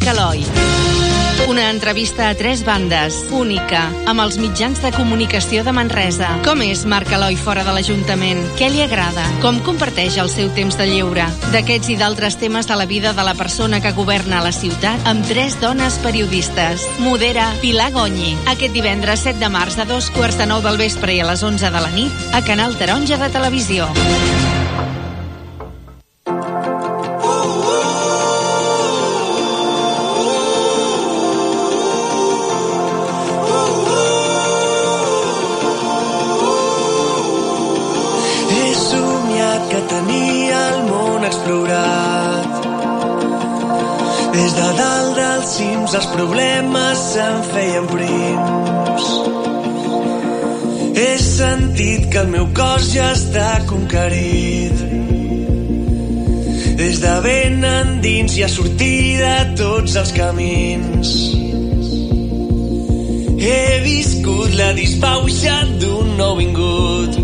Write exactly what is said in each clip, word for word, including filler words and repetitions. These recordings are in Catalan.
Eloi. Una entrevista a tres bandes, única, amb els mitjans de comunicació de Manresa. Com és Marc Eloi fora de l'Ajuntament? Què li agrada? Com comparteix el seu temps de lleure? D'aquests i d'altres temes de la vida de la persona que governa la ciutat amb tres dones periodistes. Modera Pilar Gonyi. Aquest divendres set de març a dos quarts de nou del vespre i a les onze de la nit a Canal Taronja de Televisió. Des de dalt dels cims els problemes se'n feien prims. He sentit que el meu cos ja està conquerit. Des de ben endins hi ha sortida a tots els camins. He viscut la dispauxa d'un nouvingut.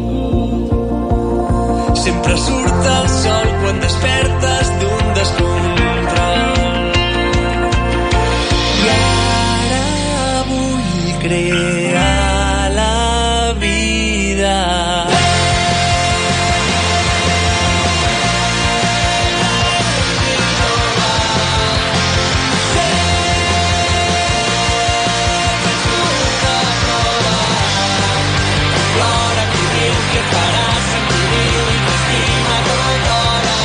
Sempre surt el sol quan despertes d'un descontrol. I ara vull crear la vida. Plora, qui que farà sentir i t'estima tota hora.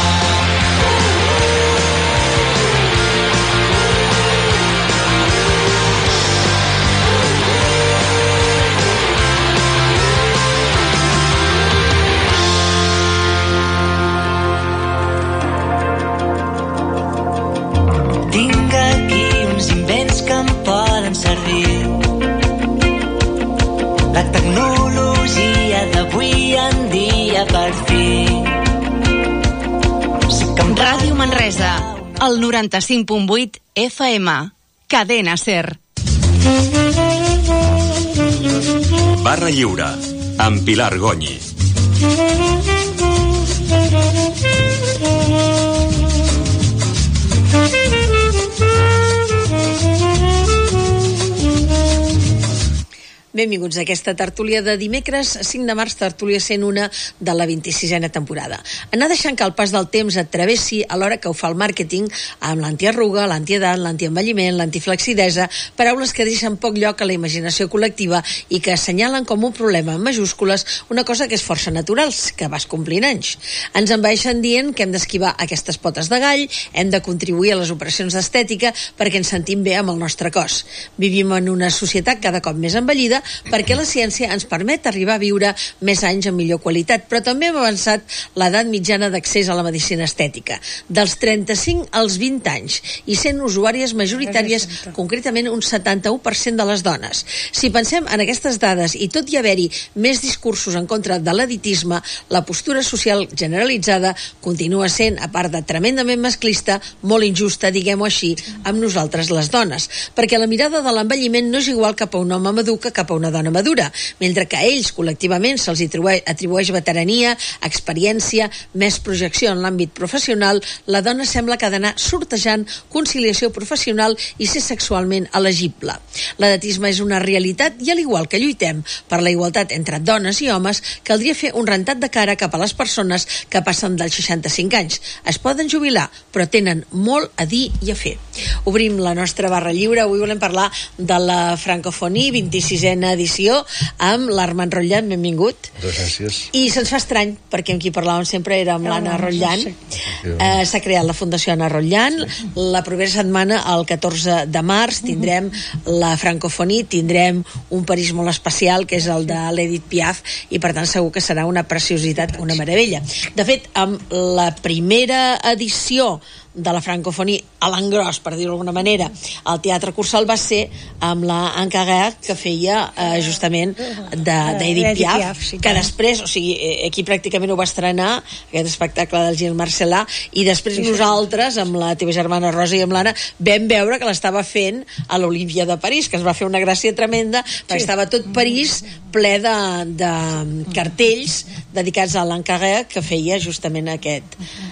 Tinc aquí uns invents que em poden servir. La tecnologia d'avui en dia per fi. Ràdio Manresa, el noranta-cinc punt vuit F M. Cadena Ser. Barra Lliure, amb Pilar Gonyi. Benvinguts a aquesta tertúlia de dimecres cinc de març, tertúlia cent u de la vint-i-sisena temporada. Anar deixant que el pas del temps et travessi alhora que ho fa el màrqueting amb l'antiarruga, l'antiedat, l'antienvelliment, l'antiflexidesa, paraules que deixen poc lloc a la imaginació col·lectiva i que assenyalen com un problema en majúscules una cosa que és força natural, que vas complint anys. Ens envaeixen dient que hem d'esquivar aquestes potes de gall, hem de contribuir a les operacions d'estètica perquè ens sentim bé amb el nostre cos. Vivim en una societat cada cop més envellida perquè la ciència ens permet arribar a viure més anys amb millor qualitat, però també hem avançat l'edat mitjana d'accés a la medicina estètica, dels trenta-cinc als vint anys, i sent usuàries majoritàries, concretament un setanta-u per cent de les dones. Si pensem en aquestes dades i tot i haver-hi més discursos en contra de l'editisme, la postura social generalitzada continua sent, a part de tremendament masclista, molt injusta, diguem-ho així, amb nosaltres les dones, perquè la mirada de l'envelliment no és igual cap a un home madur que cap a una dona madura, mentre que a ells col·lectivament se'ls atribueix veterania, experiència, més projecció en l'àmbit professional, la dona sembla que ha d'anar sortejant conciliació professional i ser sexualment elegible. L'edatisme és una realitat i, al igual que lluitem per la igualtat entre dones i homes, caldria fer un rentat de cara cap a les persones que passen dels seixanta-cinc anys. Es poden jubilar, però tenen molt a dir i a fer. Obrim la nostra barra lliure. Avui volem parlar de la Francofonie, vint-i-sisena edició, amb l'Armand Rotllan. Benvingut. Gràcies. I se'ns fa estrany, perquè amb qui parlàvem sempre era amb l'Anna Rotllan. Eh, s'ha creat la Fundació Anna Rotllan. La propera setmana, el catorze de març, tindrem la Francofonie, tindrem un París molt especial, que és el de l'Edith Piaf, i per tant segur que serà una preciositat, una meravella. De fet, amb la primera edició de la Francofonie a l'engròs, per dir-ho d'alguna manera, al Teatre Cursal va ser amb la Anne Carrère, que feia eh, justament d'Edith Piaf, Piaf sí, que després, o sigui, aquí pràcticament ho va estrenar, aquest espectacle del Gil Marcelà, i després sí, nosaltres, amb la teva germana Rosa i amb l'Anna, vam veure que l'estava fent a l'Olímpia de París, que es va fer una gràcia tremenda, perquè sí, estava tot París ple de, de cartells dedicats a l'Anne Carrère, que feia justament aquest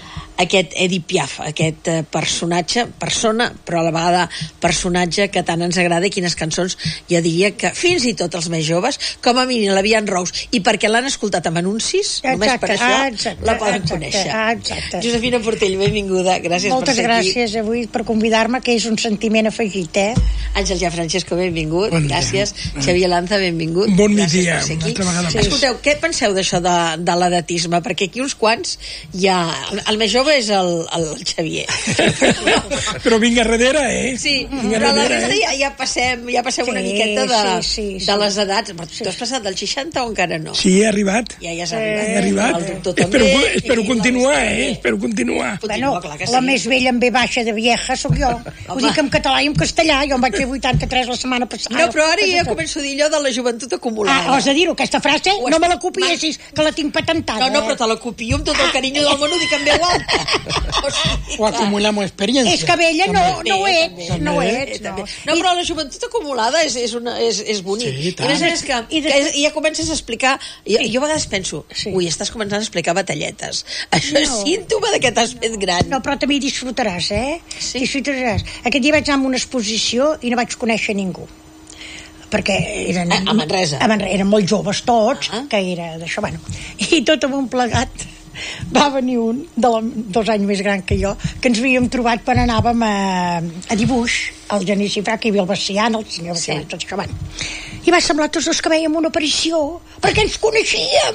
aquest Edith Piaf, aquest eh, personatge, persona, però a la vegada personatge que tant ens agrada, i quines cançons, jo diria que fins i tot els més joves, com a mínim la Vian Rose, i perquè l'han escoltat amb anuncis, exacte, només per això exacte, la poden exacte, conèixer. Exacte. Josefina Portell, benvinguda, gràcies Moltes per ser aquí. Moltes gràcies avui per convidar-me, que és un sentiment afegit, eh? Àngel Gia Francesco, benvingut, bon gràcies. Xavier Lanza, benvingut. Bon migdia, una altra vegada. Sí. Escolteu, què penseu d'això de, de l'edatisme? Perquè aquí uns quants ja... El més jove és el, el Xavier. Però vinga darrere, eh? Sí, vinga però la darrere, resta eh? ja, ja passem, ja passem sí, una miqueta de, sí, sí, sí. de les edats. Però tu has passat del seixanta o encara no? Sí, he arribat. Ja, ja s'ha arribat. He arribat. El doctor espero, també. Espero continuar, eh? Espero continuar. Bueno, la més vella en ve baixa de vieja sóc jo. Ho dic en català i en castellà. Jo em vaig fer vuitanta-tres la setmana passada. No, però ara ja començo a dir allò de la joventut acumulada. Ah, has de dir-ho, aquesta frase? No me la copiessis, que la tinc patentada. No, no, però te la copio amb tot el carinyo del món, ho dic en veu alta. O, sigui, o acumulamos experiencia. És que vella no, no ho ets, no ho ets. No, no però la joventut acumulada és, és, una, és, és bonic. Sí, I a més és que, I que ja comences a explicar... Jo, jo a vegades penso, sí. ui, estàs començant a explicar batalletes. Això no. és símptoma de que t'has fet gran. No, però també hi disfrutaràs, eh? Sí. Disfrutaràs. Aquest dia vaig anar a una exposició i no vaig conèixer ningú. Perquè eren... A, a Manresa. A Manresa. Eren molt joves tots, ah. que era d'això, bueno. I tot amb un plegat va venir un, de la, dos anys més gran que jo, que ens havíem trobat quan anàvem a, a dibuix, al Genís Cifrà, que hi havia el Bacián, el senyor Bacián, sí. tot això, bueno. I va semblar tots dos que veiem una aparició, perquè ens coneixíem.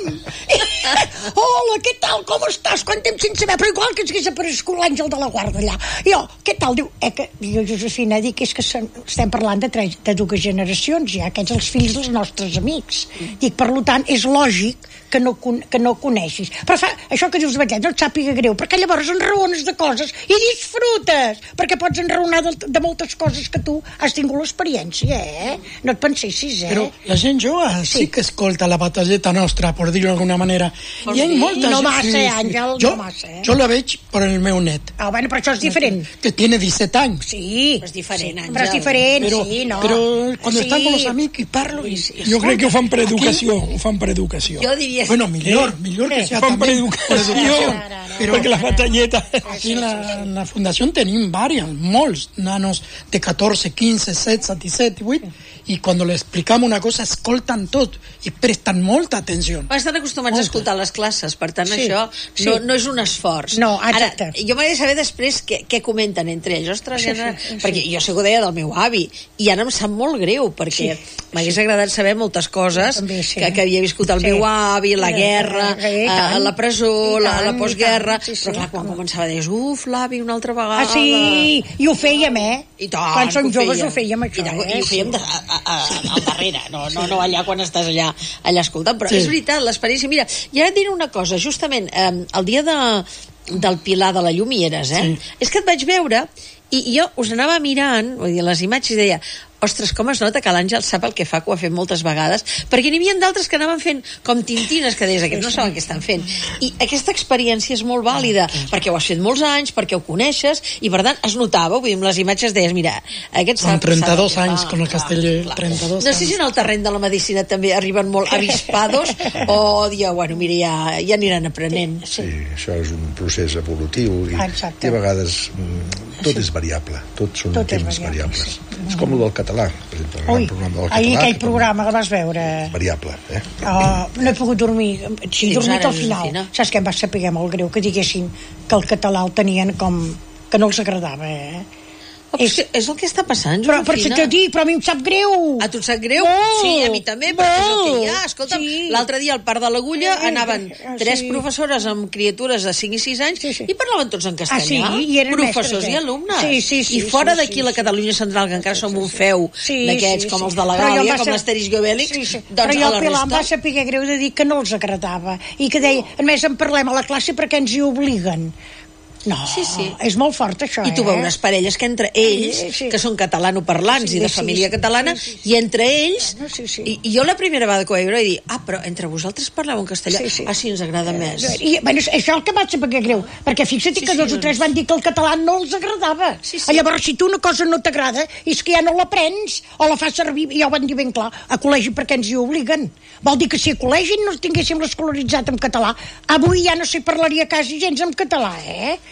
Hola, què tal, com estàs? Quant temps sense saber? Però igual que ens hagués aparegut l'Àngel de la Guarda allà. I jo, què tal? Diu, eh, que, diu Josefina, dic, és que som, estem parlant de, tres, de dues generacions, ja, aquests els fills dels nostres amics. Dic, per tant, és lògic que no, que no coneixis. Però fa, això que dius de batllet no et sàpiga greu, perquè llavors enraones de coses i disfrutes, perquè pots enraonar de, de moltes coses que tu has tingut l'experiència, eh? No et pensessis, eh? Però la gent jove sí, sí que escolta la batalleta nostra, per dir-ho d'alguna manera. Hi ha molta no va ser, Àngel, jo, no va ser. Jo la veig per el meu net. Ah, bueno, però això és diferent. Que tiene disset anys. Sí. Però és diferent, Àngel. Però és diferent, però, sí, no. Però quan sí. estan amb els amics i parlo... I, sí, jo crec que ho fan per educació. Ho fan per educació. Jo diria... Bueno, millor, eh? millor que sea fan per educació. Però perquè la batalleta... Aquí en la, la fundació tenim diversos, molts nanos de catorze, quinze, setze, disset, divuit, i quan li explicam una cosa escolten tot i presten molta atenció. Estan acostumats molta. a escoltar les classes, per tant sí, això sí. no, no és un esforç. No, exacte. Ara, jo m'agradaria saber després què, què comenten entre ells. Ostres, sí, ja, sí, sí. perquè jo sé que ho deia del meu avi, i ara em sap molt greu, perquè sí, m'hagués sí. agradat saber moltes coses també, sí. que, que havia viscut el sí. meu avi, la sí, guerra, sí, a, la presó, tant, la, la postguerra, sí, sí. però clar, quan començava deies, uf, l'avi, una altra vegada... Ah, sí, i ho fèiem, eh? I tant, quan som joves ho fèiem, això, I, eh? I ho fèiem de, a, a, al darrere, no, no, no allà quan estàs allà, allà escoltant, però sí. és veritat, l'experiència... Mira, i ara et diré una cosa, justament, eh, el dia de, del Pilar de la Llum hi eres, eh? Sí. És que et vaig veure i, i jo us anava mirant, vull dir, les imatges, i deia, ostres, com es nota que l'Àngel sap el que fa, que ho ha fet moltes vegades, perquè n'hi havia d'altres que anaven fent com tintines, que deies, aquests no saben què estan fent. I aquesta experiència és molt vàlida, perquè ho has fet molts anys, perquè ho coneixes, i per tant es notava, vull dir, amb les imatges deies, mira, aquest sap... Amb trenta-dos anys, com el casteller, trenta-dos anys. No sé si en el terreny de la medicina també arriben molt avispados, o dieu, bueno, mira, ja, ja aniran aprenent. Sí, això és un procés evolutiu, i, i a vegades tot és variable, tot són tot temps variables. És com el del català, per exemple, el Ui, programa del català. Ahir aquell programa que vas veure... Variable, eh? Oh, no he pogut dormir. Sí, he dormit al final. Josefina. Saps què em va saber molt greu? Que diguessin que el català el tenien com... que no els agradava, eh? Oh, és, és el que està passant, Josefina. Però, però, dir, però a mi em sap greu. A tu et sap greu? Molt, sí, a mi també, però és el que hi ha. Escolta'm, sí. l'altre dia al Parc de l'Agulla sí, anaven tres sí. professores amb criatures de cinc i sis anys sí, sí. i parlaven tots en castellà. Ah, sí? I eren professors mestres, i alumnes. Sí, sí, sí, I fora sí, d'aquí sí, la Catalunya Central, que encara som un feu sí, d'aquests, sí, com sí. els de la Gàlia, com l'Asterix i Obélix, sí, sí. doncs però a la el Pilar em va resta... saber greu de dir que no els agradava i que deia, a més en parlem a la classe perquè ens hi obliguen. No, sí, sí. és molt fort això, I tu eh? veuràs parelles que entre ells, sí, sí. que són catalanoparlants sí, i de família sí, sí, catalana, sí, sí, sí. i entre ells, sí, sí. I, i jo la primera vegada que ho vaig veure vaig dir, ah, però entre vosaltres parleu en castellà, sí, sí. ah, sí, ens agrada eh, més. I, bueno, això és el que vaig saber que greu, perquè fixa't sí, que sí, dos sí, o tres van dir que el català no els agradava. Sí, sí. Llavors, si tu una cosa no t'agrada, és que ja no l'aprens, o la fas servir, ja ho van dir ben clar, a col·legi perquè ens hi obliguen. Vol dir que si a col·legi no tinguéssim l'escolaritzat en català, avui ja no s'hi parlaria quasi gens en català, eh?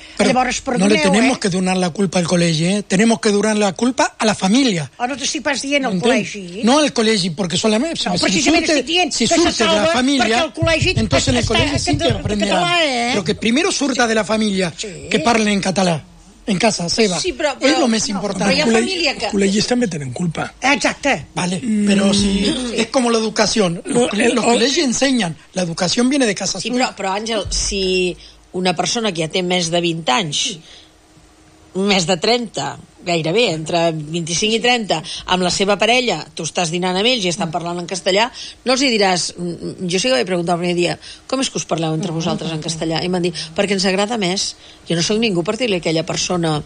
Pero Llavors, no le tenemos eh? que donar la culpa al col·legi, eh? Tenemos que donar la culpa a la família. O no t'estic pas dient al col·legi? No al col·legi, porque solamente no, si, si surte, si surte de la familia, entonces en el colegio sí que aprenderán. Eh? Pero que primero surta de la familia, sí. Que parlen en català. En casa seva. Sí, però, però, és el més important. No, però hi ha família que... Col·legis també tenen culpa. Exacte. Vale, mm. Però si sí. És com l'educació. Los, los col·legis ensenyen. L'educació viene de casa sí, seva. Però, però, Àngel, si una persona que ja té més de vint anys, més de trenta, gairebé, entre vint-i-cinc i trenta, amb la seva parella, tu estàs dinant amb ells i estan parlant en castellà, no els hi diràs... Jo sí que vaig preguntar el primer dia, com és que us parleu entre vosaltres en castellà? I m'han dit, perquè ens agrada més. Jo no soc ningú per dir-li a aquella persona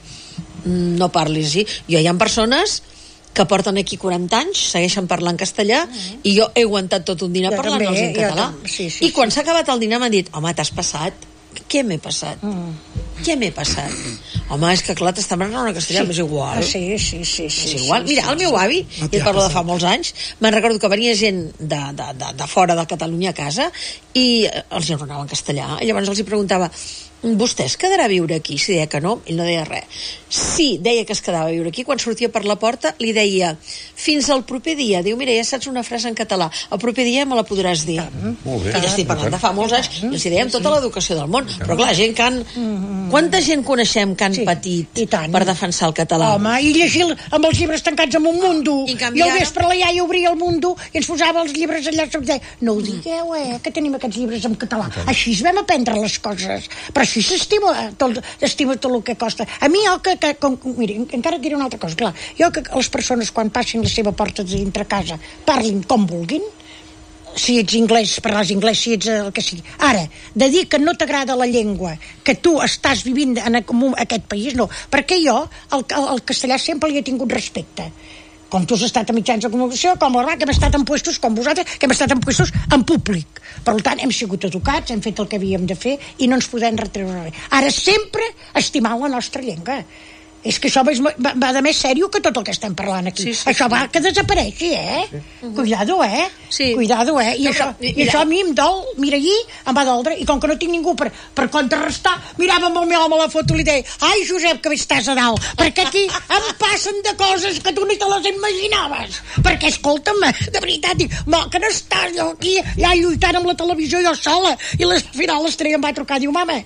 no parlis així. Jo hi ha persones que porten aquí quaranta anys, segueixen parlant castellà, uh-huh. I jo he aguantat tot un dinar parlant-los en català. Sí, sí, I quan s'ha acabat el dinar m'han dit, home, t'has passat. Què m'he passat? Mm. Què m'he passat? Home, és que clar, t'està parlant una castellà, sí. És igual. Ah, sí, sí, sí, sí. És igual. Mira, el meu avi, i et parlo de fa molts anys, me'n recordo que venia gent de, de, de, de fora de Catalunya a casa i els enronava en castellà. I llavors els hi preguntava, vostè es quedarà a viure aquí? Si deia que no, ell no deia res. Sí, deia que es quedava a viure aquí. Quan sortia per la porta li deia, fins al proper dia. Diu, mira, ja saps una frase en català. El proper dia me la podràs dir. Molt bé. I ja estic parlant de fa molts anys. I els hi dèiem tota l'educació del món. Però clar, gent que han... Quanta gent coneixem que han sí, patit per defensar el català? Home, i llegir amb els llibres tancats en un mundo. I, I al vespre la iaia obria el mundo i ens posava els llibres allà. No ho digueu, eh, que tenim aquests llibres en català. Així es vam aprendre les coses. Però així s'estima tot, estima tot el que costa. A mi, jo que, que com, miri, encara et diré una altra cosa, clar, jo que les persones quan passin la seva porta dintre casa parlin com vulguin, si ets anglès, parles anglès, si ets el que sigui. Ara, de dir que no t'agrada la llengua, que tu estàs vivint en aquest país, no, perquè jo el, el, el castellà sempre li he tingut respecte. Com tu has estat a mitjans de comunicació, com el que hem estat en puestos com vosaltres, que hem estat en puestos en públic. Per tant, hem sigut educats, hem fet el que havíem de fer i no ens podem retreure res. Ara, sempre estimar la nostra llengua. És que això va, va de més sèrio que tot el que estem parlant aquí. Sí, sí, això va que desapareixi, eh? Sí. Cuidado, eh? Sí. Cuidado, eh? I, no, això, però, i això a mi em dol, mira allí, em va doldre, i com que no tinc ningú per, per contrarrestar, mirava amb el meu home a la foto i li deia, ai, Josep, que bé estàs a dalt, perquè aquí em passen de coses que tu ni te les imaginaves. Perquè, escolta'm, de veritat, dic, que no estàs jo aquí ja lluitant amb la televisió jo sola, i al final l'estrella em va trucar, diu, mama,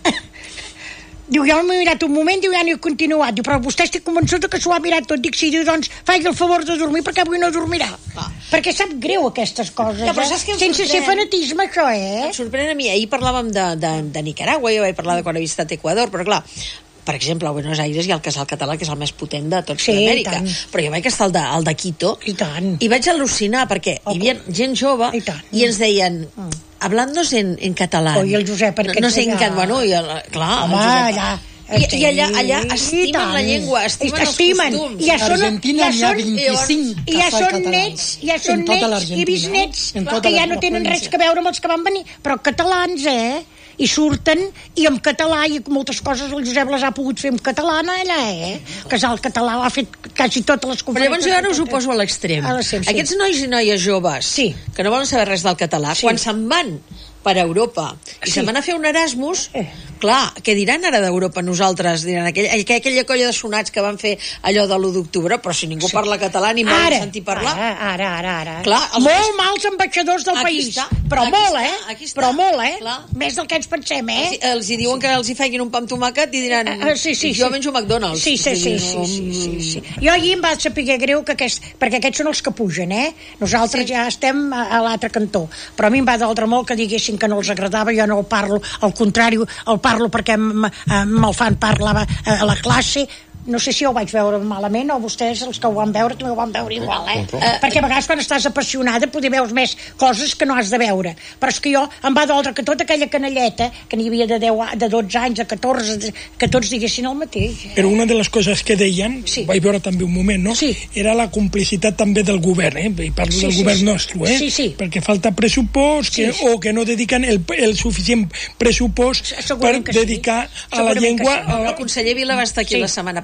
diu, jo m'he mirat un moment, diu, ja no he continuat. Diu, però vostè estic convençuda que s'ho ha mirat tot. Dic, sí, diu, doncs, faig el favor de dormir perquè avui no dormirà. Ah. Perquè sap greu aquestes coses, ja, eh? Sense ser fanatisme, això, eh? Em sorprèn a mi. Ahir parlàvem de, de, de Nicaragua, jo vaig parlar de quan he visitat Equador, però clar, per exemple, a Buenos Aires hi ha el casal català, que és el més potent de tot sí, Sud-amèrica. Però jo vaig estar al de, al de Quito i, tant. I vaig al·lucinar perquè oh, hi havia gent jove i, i ens deien... Mm. Hablando-nos en, en català. Oh, i el Josep, perquè no, no sé en què, bueno, i el, clar, home, el Josep, allà... I, i allà, allà estimen la llengua, estimen, estimen els costums. Ja són, Argentina ja són, vint-i-cinc ja són nets, ja són nets i bisnets que ja no tenen res que veure amb els que van venir, però catalans, eh? I surten, i en català, i moltes coses el Josep les ha pogut fer en català, allà, eh? Que el català ha fet quasi totes les conferències. Però llavors jo ara us ho poso a l'extrem. Sí. Aquests nois i noies joves sí. que no volen saber res del català, sí. quan se'n van per Europa i sí. se'n van a fer un Erasmus, eh. clar, què diran ara d'Europa nosaltres? Diran aquell, aquella colla de sonats que van fer allò de l'u d'octubre, però si ningú sí. parla català ni m'ho sentir parlar. Ara, ara, ara, ara. Clar, molt més... mals ambaixadors del aquí país, està, però molt, està, eh? Està, però molt, eh? Clar. Més del que ens pensem, eh? Els, els hi diuen sí. que els hi feien un pa amb tomàquet i diran, uh, uh, sí, sí, jo sí. menjo McDonald's. Sí, sí, sí, sí, sí, sí, sí, sí. Jo allí em va saber greu que aquest, perquè aquests són els que pugen, eh? Nosaltres sí. ja estem a, a l'altre cantó, però a mi em va doldre molt que diguessin que no els agradava, jo no el parlo, al contrari, el parlo perquè me'l fan parlar a la classe. No sé si ho vaig veure malament o vostès, els que ho van veure, també ho van veure igual, eh? Uh, perquè a vegades quan estàs apassionada poder veus més coses que no has de veure. Però és que jo em va doldre que tota aquella canalleta, que n'hi havia de, deu, de dotze anys, de catorze, que tots diguessin el mateix. Eh? Però una de les coses que deien, sí. vaig veure també un moment, no? Sí. Era la complicitat també del govern, eh? I parlo sí, del sí, govern sí. nostre, eh? Sí, sí. Perquè falta pressupost que, sí, sí. o que no dediquen el, el suficient pressupost per dedicar sí. a la llengua... Sí. El conseller Vila va estar aquí sí. la setmana passada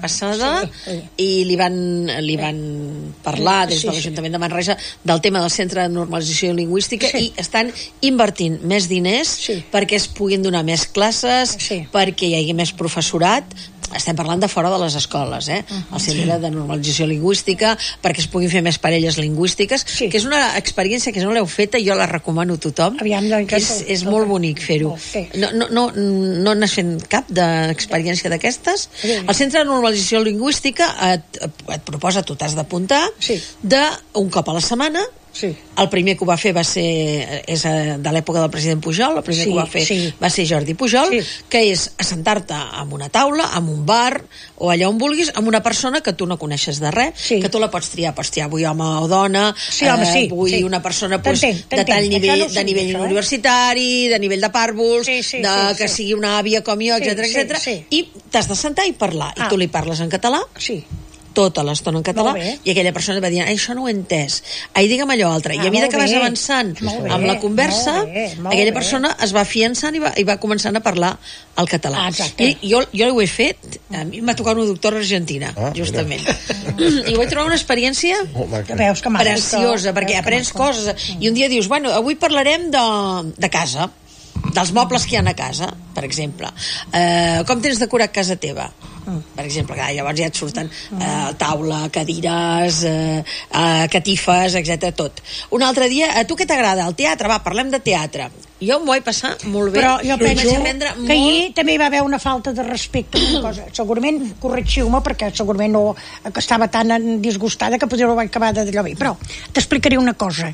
passada i li van, li van parlar des de l'Ajuntament de Manresa del tema del Centre de Normalització Lingüística i estan invertint més diners perquè es puguin donar més classes, perquè hi hagi més professorat. Estem parlant de fora de les escoles, eh? El Centre de Normalització Lingüística, perquè es puguin fer més parelles lingüístiques, que és una experiència que si no l'heu feta jo la recomano a tothom. És, és molt bonic fer-ho. No, no, no, no n'has fet cap d'experiència d'aquestes? El Centre de Normalització Lingüística et, et proposa, tu t'has d'apuntar, d'un cop a la setmana. Sí. El primer que ho va fer va ser és de l'època del president Pujol, el primer sí, que ho va fer sí. va ser Jordi Pujol, sí. que és assentar-te en una taula, en un bar o allà on vulguis, amb una persona que tu no coneixes de res, sí. que tu la pots triar, pots triar vull home o dona, sí, home, sí, eh, vull sí. una persona pues, de tal nivell, no de nivell això, universitari, eh? de nivell de pàrvuls, sí, sí, de, sí, que sí. sigui una àvia com jo, sí, etcètera, sí, etcètera, sí. i t'has de sentar i parlar, ah. i tu li parles en català, sí. tota l'estona en català, i aquella persona va dir, això no ho he entès, ai, digue'm allò altre, ah, i a mesura que vas avançant amb la conversa, molt bé, molt aquella bé. persona es va fiançant i va, i va començant a parlar el català. Ah, I jo, jo ho he fet, a mi m'ha tocat una doctora argentina, ah, justament. I ho vaig trobar una experiència veus que preciosa, perquè aprens coses, i un dia dius, bueno, avui parlarem de, de casa, dels mobles que hi ha a casa, per exemple. Eh, com tens decorat casa teva? Per exemple, llavors ja et surten eh, taula, cadires, eh, eh, catifes, etcètera, tot. Un altre dia, a tu què t'agrada? El teatre? Va, parlem de teatre. Jo m'ho vaig passar molt bé. Però jo penso que molt... ahir també hi va haver una falta de respecte, una cosa. Segurament, corregiu-me, perquè segurament no, que estava tan disgustada que potser ho vaig acabar d'allò bé. Però t'explicaré una cosa.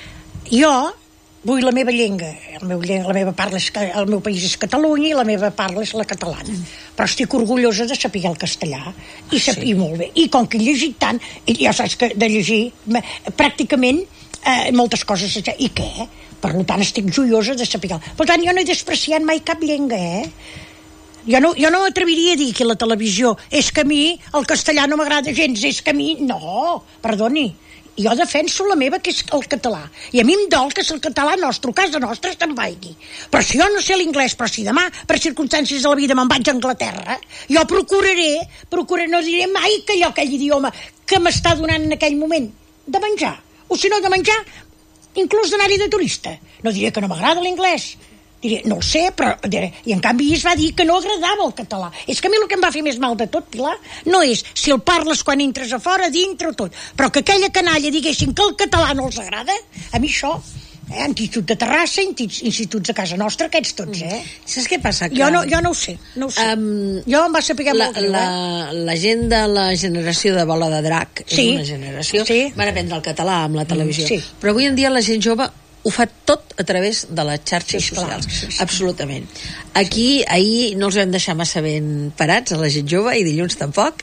Jo vull la meva llengua, el meu, la meva parla és, el meu país és Catalunya i la meva parla és la catalana, però estic orgullosa de saber el castellà i saber sí. molt bé, i com que he llegit tant i ja saps que de llegir pràcticament eh, moltes coses, i què? Per tant estic joiosa de saber. Per tant jo no he despreciat mai cap llengua, eh? Jo no, jo no m'atreviria a dir que la televisió és que a mi el castellà no m'agrada gens, és que a mi no, perdoni, jo defenso la meva, que és el català, i a mi em dol que el català nostre, casa nostra, se'n vagi. Però si jo no sé l'inglès, però si demà per circumstàncies de la vida me'n vaig a Anglaterra, jo procuraré, procuraré, no diré mai que allò, aquell idioma que m'està donant en aquell moment de menjar, o si no de menjar inclús d'anar-hi de turista, no diré que no m'agrada l'inglès, diré, no ho sé, però diré, i en canvi es va dir que no agradava el català. És que a mi el que em va fer més mal de tot, Pilar, no és si el parles quan entres a fora, dintre o tot, però que aquella canalla diguessin que el català no els agrada, a mi això, eh, Institut de Terrassa, instituts de casa nostra, aquests tots, eh? Saps què passa? Que... Jo, no, jo no ho sé, no ho sé. Um, jo em va saber la, molt greu, la, eh? la gent de la generació de Bola de Drac és sí. una generació, sí. van aprendre el català amb la televisió, sí. però avui en dia la gent jove ho fa tot a través de les xarxes sí, socials, clar, sí, sí. absolutament. Aquí, ahir no els vam deixar massa ben parats a la gent jove i dilluns tampoc,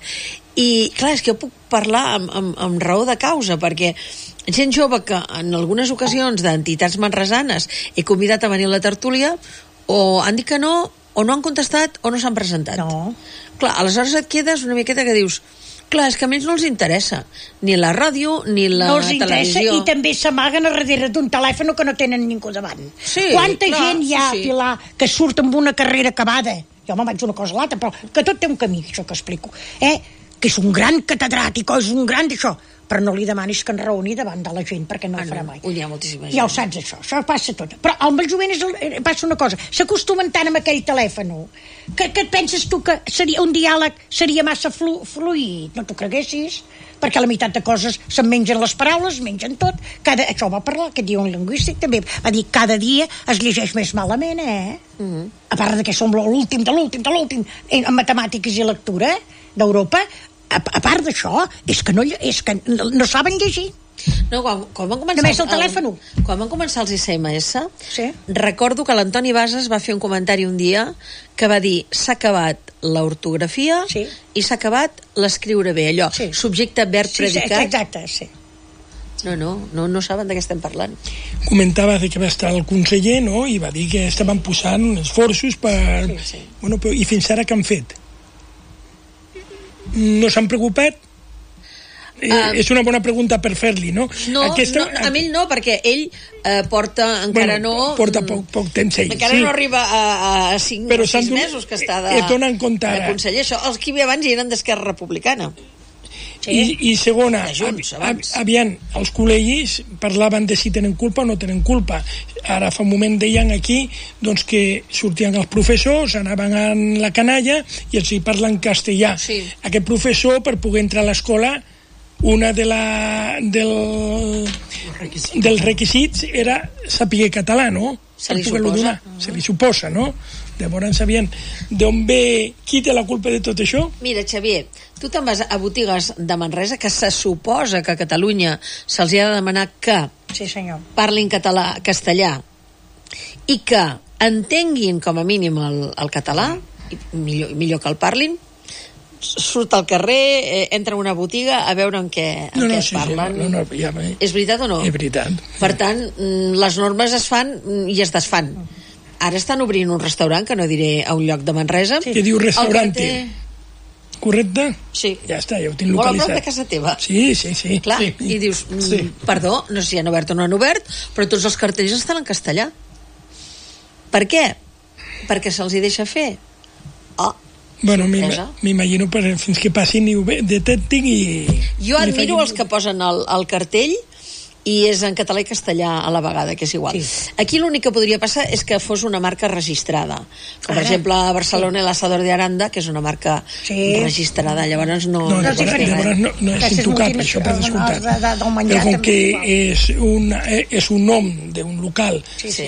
i clar, és que jo puc parlar amb, amb, amb raó de causa, perquè gent jove que en algunes ocasions d'entitats manresanes he convidat a venir a la tertúlia o han dit que no, o no han contestat o no s'han presentat. No. Clar, aleshores et quedes una miqueta que dius, clar, és que a ells no els interessa ni la ràdio ni la no els televisió. Interessa, i també s'amaguen a darrere d'un telèfon que no tenen ningú davant. Sí, quanta clar, gent hi ha, sí, sí. Pilar, que surt amb una carrera acabada, jo me'n vaig d'una cosa a l'altra, però que tot té un camí, això que explico, eh? Que és un gran catedràtic o és un gran d'això, però no li demanis que en raoni davant de la gent, perquè no ah, ho farà mai. No, hi ha moltíssima gent. Ja ho saps, això, això passa tot. Però amb el jovent és el, passa una cosa, s'acostumen tant amb aquell telèfon, que, que et penses tu que seria un diàleg seria massa flu, fluid, no t'ho creguessis, perquè la meitat de coses se'n mengen les paraules, mengen tot, cada, això va parlar, aquest dia un lingüístic també va dir, cada dia es llegeix més malament, eh? Mm-hmm. A part de que som l'últim de l'últim de l'últim en matemàtiques i lectura d'Europa, a, a part d'això, és que no, és que no, no saben llegir. No, quan, quan van començar només el telèfon. El, quan van començar els I C M S, sí. recordo que l'Antoni Bases va fer un comentari un dia que va dir, s'ha acabat l'ortografia sí. i s'ha acabat l'escriure bé, allò, sí. subjecte, verb, sí, predicat. Sí, exacte, sí. No, no, no, no saben de què estem parlant. Comentava que va estar el conseller, no?, i va dir que estaven posant esforços per... Sí, sí. Bueno, però, i fins ara què han fet? No s'han preocupat? eh, uh, és una bona pregunta per fer-li, no? No, Aquesta, no, amb ell no, perquè ell eh, porta encara bueno, no... Porta poc, poc temps ell, encara sí. no arriba a, a cinc o sis mesos que està de, de conseller. Això, els que hi havia abans eren d'Esquerra Republicana. Sí. I, i segona, Junts, ab, aviam, els col·legis parlaven de si tenen culpa o no tenen culpa. Ara fa un moment deien aquí doncs, que sortien els professors, anaven a la canalla i els hi parlen castellà. Sí. Aquest professor, per poder entrar a l'escola, una de la, del, requisits. dels requisits era saber català, no? Se li suposa. Uh-huh. Se li suposa, no? Llavors sabien d'on ve, qui té la culpa de tot això? Mira, Xavier, tu te'n vas a botigues de Manresa que se suposa que a Catalunya se'ls ha de demanar que sí, senyor. parlin català, castellà i que entenguin com a mínim el, el català, i millor, millor que el parlin, surt al carrer, eh, entra a una botiga a veure en què, en no, què no, sí, parlen. Sí, no, no, ja, ja, és veritat o no? És veritat. Per tant, les normes es fan i es desfan. Ara estan obrint un restaurant, que no diré a un lloc de Manresa. Sí. Que diu restaurante. Té... Correcte? Sí. Ja està, ja ho tinc localitzat. Molt a prop de casa teva. Sí, sí, sí. Clar, sí. I dius, mm, sí. perdó, no sé si han obert o no han obert, però tots els cartells estan en castellà. Per què? Perquè se'ls hi deixa fer. Oh, bueno, m'imagino fins que passin i ho detectin i... Jo admiro els que posen el, el cartell i és en català i castellà a la vegada, que és igual. Sí. Aquí l'únic que podria passar és que fos una marca registrada. Com, per exemple, a Barcelona sí. el Asador de Aranda, que és una marca sí. registrada. Llavors no... No, no, no, llavors no, no és intocable, això per descomptat. Però com que és un, és un nom d'un local sí, sí.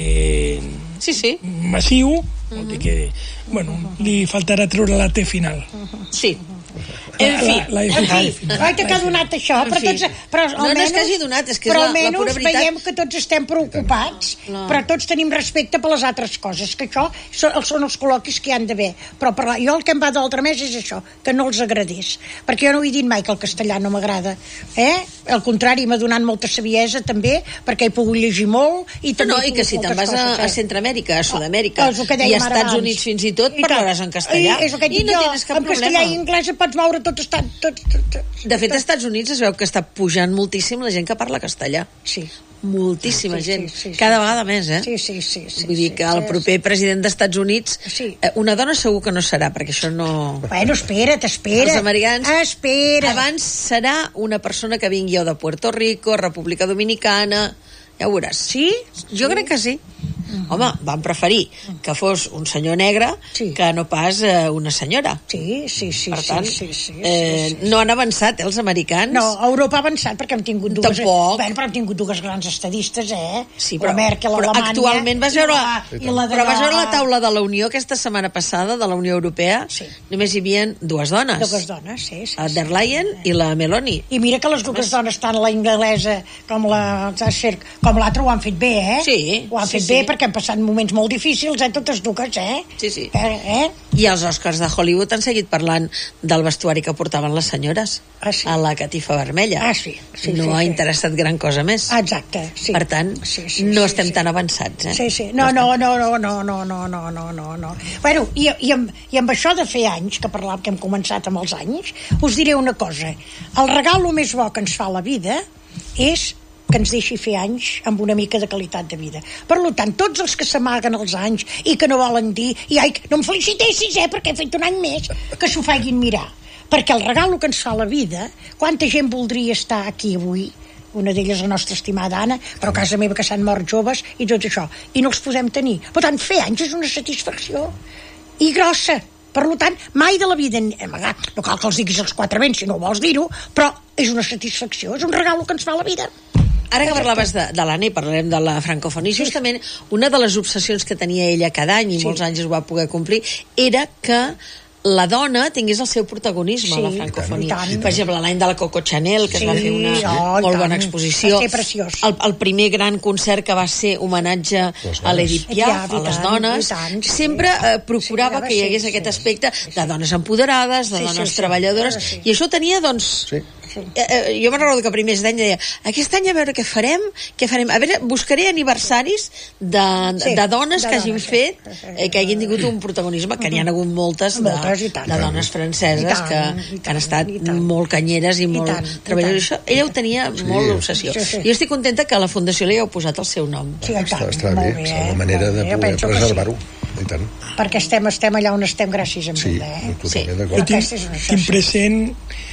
Eh, sí, sí. massiu, vol dir que bueno, li faltarà treure la T final. Sí. En fi, la, la, la en fi. Oi, que ha donat això, però, tots, però no, no és que hagi donat, és que però és la, la pura veritat. Veiem que tots estem preocupats, no. però tots tenim respecte per les altres coses, que això són, són els col·loquis que hi han d'haver. Però per la, jo el que em va d'altra més és això, que no els agradés, perquè jo no he dit mai que el castellà no m'agrada. Eh? Al contrari, m'ha donat molta saviesa també, perquè he pogut llegir molt. I també no, i que si te'n vas a, a Centroamèrica, a Sud-amèrica, oh, i a Estats Units fins i tot, parlaràs en castellà. I, I no jo, tens cap problema. En castellà i anglès pots moure tot estat... Tot, tot, tot, de fet, als Estats Units es veu que està pujant moltíssim la gent que parla castellà. Sí. Moltíssima sí, gent. Sí, sí, sí, cada sí. vegada més, eh? Sí, sí, sí. sí Vull dir que el proper president dels Estats Units, sí. eh, una dona segur que no serà, perquè això no... Bueno, espera't, espera't. Els americans... Espera. Abans serà una persona que vingui o de Puerto Rico, República Dominicana... Ja ho veuràs. Sí? Jo sí. crec que sí. Uh-huh. Home, van preferir que fos un senyor negre sí. que no pas eh, una senyora. Sí, sí, sí. Per tant, sí, sí, sí, eh, sí, sí. no han avançat, eh, els americans. No, Europa ha avançat perquè hem tingut dues... Tampoc. Bueno, però hem tingut dues grans estadistes, eh? Sí, però, la Merkel, però l'Alemanya... actualment vas veure, la, i la però vas veure la taula de la Unió aquesta setmana passada, de la Unió Europea, sí. només hi havia dues dones. Dues dones, sí. sí la der Leyen sí. i la Meloni. I mira que les dues Més... dones, tant la inglesa com la com l'altra, ho han fet bé, eh? Sí. Ho han sí, fet sí. bé perquè han passat moments molt difícils, eh? Totes dues, eh? Sí, sí. Eh? eh? I els Oscars de Hollywood han seguit parlant del vestuari que portaven les senyores ah, sí. a la catifa vermella. Ah, sí. sí no sí, ha sí. interessat gran cosa més. Exacte, sí. Per tant, sí, sí, no sí, estem sí. tan avançats, eh? Sí, sí. No, no, no, no, no, no, no, no, no, no, no. Bueno, i, i, amb, i amb això de fer anys, que parlàvem que hem començat amb els anys, us diré una cosa. El regal més bo que ens fa la vida és que ens deixi fer anys amb una mica de qualitat de vida. Per tant, tots els que s'amaguen els anys i que no volen dir i ai, no em felicitessis, eh, perquè he fet un any més, que s'ho facin mirar. Perquè el regal que ens fa la vida, quanta gent voldria estar aquí avui, una d'elles la nostra estimada Anna, però a casa meva que s'han mort joves i tot això, i no els podem tenir. Per tant, fer anys és una satisfacció i grossa. Per tant, mai de la vida, no cal que els diguis els quatre vents si no vols dir-ho, però és una satisfacció, és un regal que ens fa la vida. Ara que parlaves de, de l'Anna i parlarem de la francofonia, sí. justament una de les obsessions que tenia ella cada any i sí. molts anys es va poder complir era que la dona tingués el seu protagonisme sí, a la francofonia. Per exemple, l'any de la Coco Chanel, que sí, es va fer una oh, molt bona exposició. Va ser preciós. El, el primer gran concert que va ser homenatge a l'Edith Piaf, a les dones. Tant, sí. Sempre eh, procurava sí, que hi hagués sí, aquest aspecte sí, sí. de dones empoderades, de sí, dones sí, treballadores, sí. i això tenia, doncs, sí. sí. eh, jo me'n recordo que primers d'any deia, aquest any a veure què farem, què farem, a veure, buscaré aniversaris de, sí, de dones de que hagin dones, fet, eh, que hagin tingut un protagonisme, que n'hi ha hagut moltes de, de dones franceses tant, que, que han estat molt canyeres i, i molt treballadores. Ella ho tenia sí, molt l'obsessió. Sí, sí. Jo estic contenta que a la Fundació li heu posat el seu nom. Sí, està, està bé, és una manera de poder preservar-ho. I tant. Perquè estem, estem allà on estem gràcies a sí, ell, eh? Sí, jo tinc, tinc present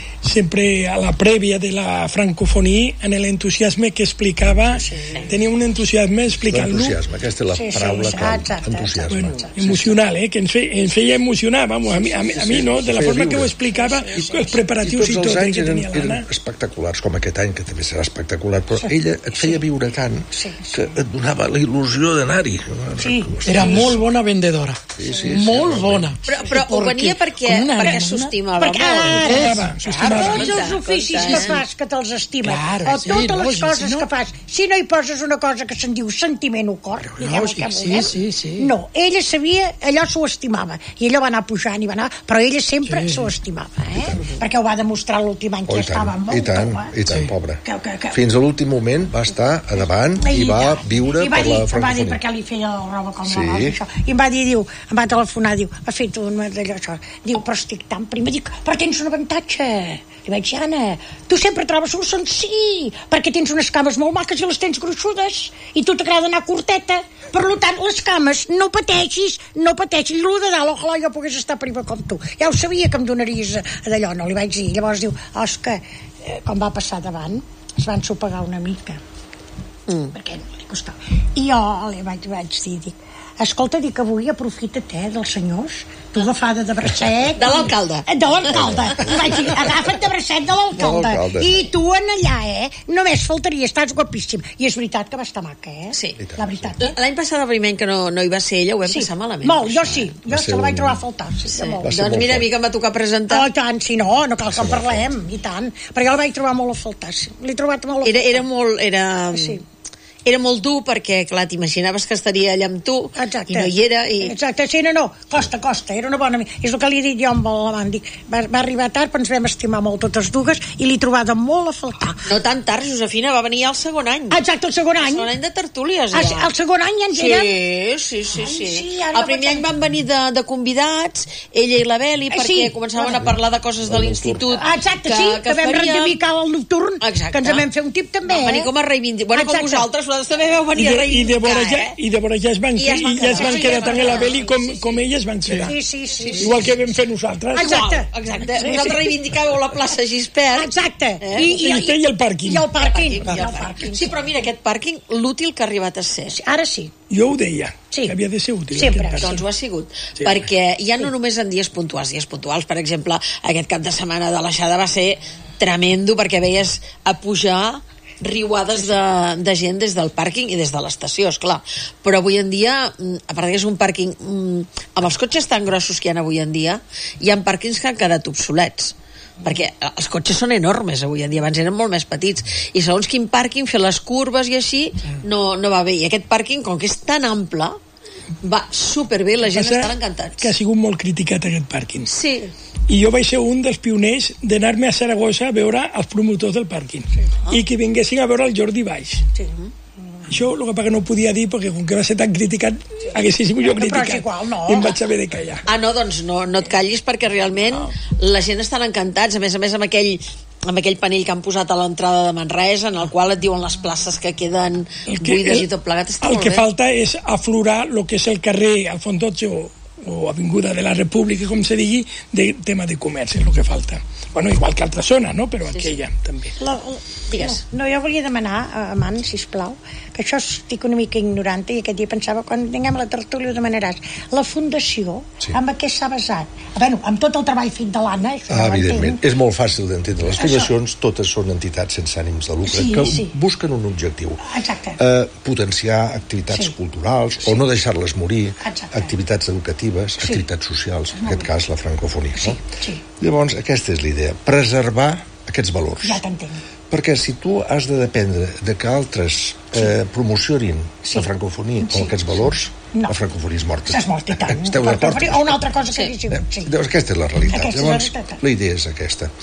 sempre a la prèvia de la francofonia en l'entusiasme que explicava, sí. Tenia un entusiasme explicant-lo. L'entusiasme, aquesta és la sí, paraula sí, clau, exacte, entusiasme. Bueno, emocional, eh? Que ens feia, ens feia emocionar, vamos, a mi, a mi, a mi no? De la forma que ho explicava, sí, sí, els preparatius i, i tot. I tots els anys eren, eren espectaculars, com aquest any, que també serà espectacular, però sí, ella et feia viure tant sí, sí. que et donava la il·lusió d'anar-hi. Sí. Era molt bona vendedora. Sí, sí, molt sí, bona. Però, però ho venia perquè, perquè s'estimava molt. Tots els oficis que fas que te'ls estimes, claro, o totes sí, les coses no, que fas, si no hi poses una cosa que se'n diu sentiment o cor, diguem el que sí, sí, sí. No, ella sabia, allò s'ho estimava, i ella va anar pujant i va anar, però ella sempre sí. s'ho estimava, eh? Perquè ho va demostrar l'últim any, que oh, estava molt i tant, tova. I tant, sí. pobra. Que, que, que... Fins a l'últim moment va estar a davant i, i va viure I va per dir, la francofonia. Em va dir perquè li feia la roba com sí. la roba, això. I em va dir, diu, em va telefonar, diu, ha fet un d'allò, això. Diu, però estic tan prima, dic, però tens un avantatge. I vaig dir, Anna, tu sempre trobes solucions, sí, perquè tens unes cames molt maques i les tens gruixudes, i tu t'agrada anar curteta, per tant, les cames, no pateixis, no pateixis, i el de dalt, ojalà jo pogués estar prima com tu. Ja ho sabia que em donaries d'allò, no li vaig dir. Llavors diu, Òscar, eh, com va passar davant, es van sopegar una mica, mm. perquè no li costava. I jo li vaig, vaig dir, dic, escolta, dic, avui aprofita't, eh, dels senyors, tu agafada de bracet... De l'alcalde. De l'alcalde. I vaig dir, agafa't de bracet de l'alcalde. I tu en allà, eh? Només faltaria, estàs guapíssim. I és veritat que va estar maca, eh? Sí. La veritat. L'any passat, el primer any que no, no hi va ser ella, ho vam sí. passar malament. Molt, jo sí. Jo se la vaig trobar a faltar. Sí, sí. Doncs mira, a mi que em va tocar presentar... Oh, tant, si no, no cal que en parlem, i tant. Però jo la vaig trobar molt a faltar, sí. L'he trobat molt a faltar. Era, era molt... Era... Sí. Era molt dur perquè, clar, t'imaginaves que estaria allà amb tu exacte. I no hi era i... Exacte, sí, no, no, costa, costa, era una bona amiga. És el que li he dit jo amb l'amant, dic, va, va arribar tard, però ens vam estimar molt totes dues i l'he trobada molt a faltar. No tan tard, Josefina, va venir al segon any. Exacte, el segon any. El segon any de tertúlies, ja. El, el segon any ja ens sí, érem... Sí, sí, sí. Ai, sí el primer any van venir de, de convidats, ella i la Beli, perquè sí, començaven bueno. a parlar de coses de l'institut. Exacte, que, sí, que, que vam faríem... reivindicar el nocturn, exacte. Que ens vam fer un tip també, van venir com a reivindicar. Bueno, com vosaltres, vosaltres també veu venir a i de vora ja, eh? i de vora ja es van, I ja es van, ja es van quedar tant a la Beli com, com elles van quedar. Sí, sí, sí, sí. Igual que vam fer nosaltres. Exacte. Igual, exacte. Sí, vosaltres reivindicàveu la plaça Gispert. Exacte. Eh? I, i, i, i el pàrquing. I el pàrquing. I el pàrquing. Sí, però mira, aquest pàrquing, l'útil que ha arribat a ser. Ara sí. Jo ho deia, sí. que havia de ser útil. Sempre. Doncs ho ha sigut. Sí. Perquè ja no només en dies puntuals, dies puntuals, per exemple, aquest cap de setmana de l'Aixada va ser tremendo perquè veies a pujar riuades de, de gent des del pàrquing i des de l'estació, esclar. Però avui en dia, a part que és un pàrquing amb els cotxes tan grossos que hi ha avui en dia, hi ha pàrquings que han quedat obsolets perquè els cotxes són enormes avui en dia, abans eren molt més petits i segons quin pàrquing, fer les curves i així no, no va bé, i aquest pàrquing com que és tan ample, va superbé, la gent està encantats. Que ha sigut molt criticat aquest pàrquing. Sí. I jo vaig ser un dels pioners d'anar-me a Saragossa a veure els promotors del pàrquing ah. i que vinguessin a veure el Jordi Baix. Sí. Això el que no podia dir perquè com que va ser tan criticat hagués sigut jo criticat igual, no. i em vaig haver de callar. Ah, no, doncs no, no et callis perquè realment no. La gent estan encantats, a més a més amb aquell amb aquell panell que han posat a l'entrada de Manresa, en el qual et diuen les places que queden que, buides el, i tot plegat, està el molt que bé. Falta és aflorar el que és el carrer Alfons dotze o Avinguda de la República, com se digui, de tema de comerç, és el que falta. Bueno, igual que altra zona, no? Però sí, aquella sí. també. La, la, Digues. No, no, jo volia demanar, Amant, sisplau, que això estic una mica ignorant i aquest dia pensava, quan tinguem la tertúlia ho demanaràs. La Fundació, sí. amb què s'ha basat? Bueno, amb tot el treball fet de l'Anna, ah, no evidentment, és molt fàcil d'entendre. Les fundacions això. Totes són entitats sense ànims de lucre sí, que sí. busquen un objectiu. Exacte. Eh, potenciar activitats sí. culturals sí. o no deixar-les morir, Exacte. activitats educatives, sí. activitats socials, en aquest cas la francofonia. Sí. No? Sí. Llavors, aquesta és l'idea, preservar aquests valors. Ja t'entenc. Perquè si tu has de dependre de que altres eh, promocionin sí. la francofonia sí. o aquests valors, no. la francofonia és morta. És morta, i tant. Esteu d'acord? O una altra cosa que sí. sí. sí. Llavors, aquesta és la realitat. Aquesta Llavors, és la, la idea és aquesta.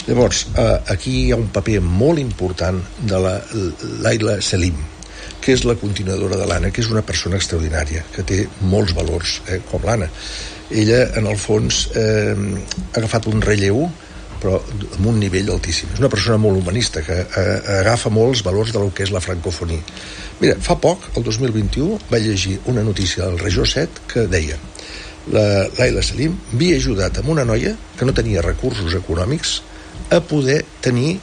Llavors, eh, aquí hi ha un paper molt important de la Laila Selim, que és la continuadora de l'Anna, que és una persona extraordinària, que té molts valors, eh, com l'Anna. Ella, en el fons, eh, ha agafat un relleu, però amb un nivell altíssim. És una persona molt humanista, que eh, agafa molts valors de lo que és la francofonia. Mira, fa poc, el dos mil vint-i-u, vaig llegir una notícia del Regió set que deia: la Laila Selim havia ajudat amb una noia que no tenia recursos econòmics a poder tenir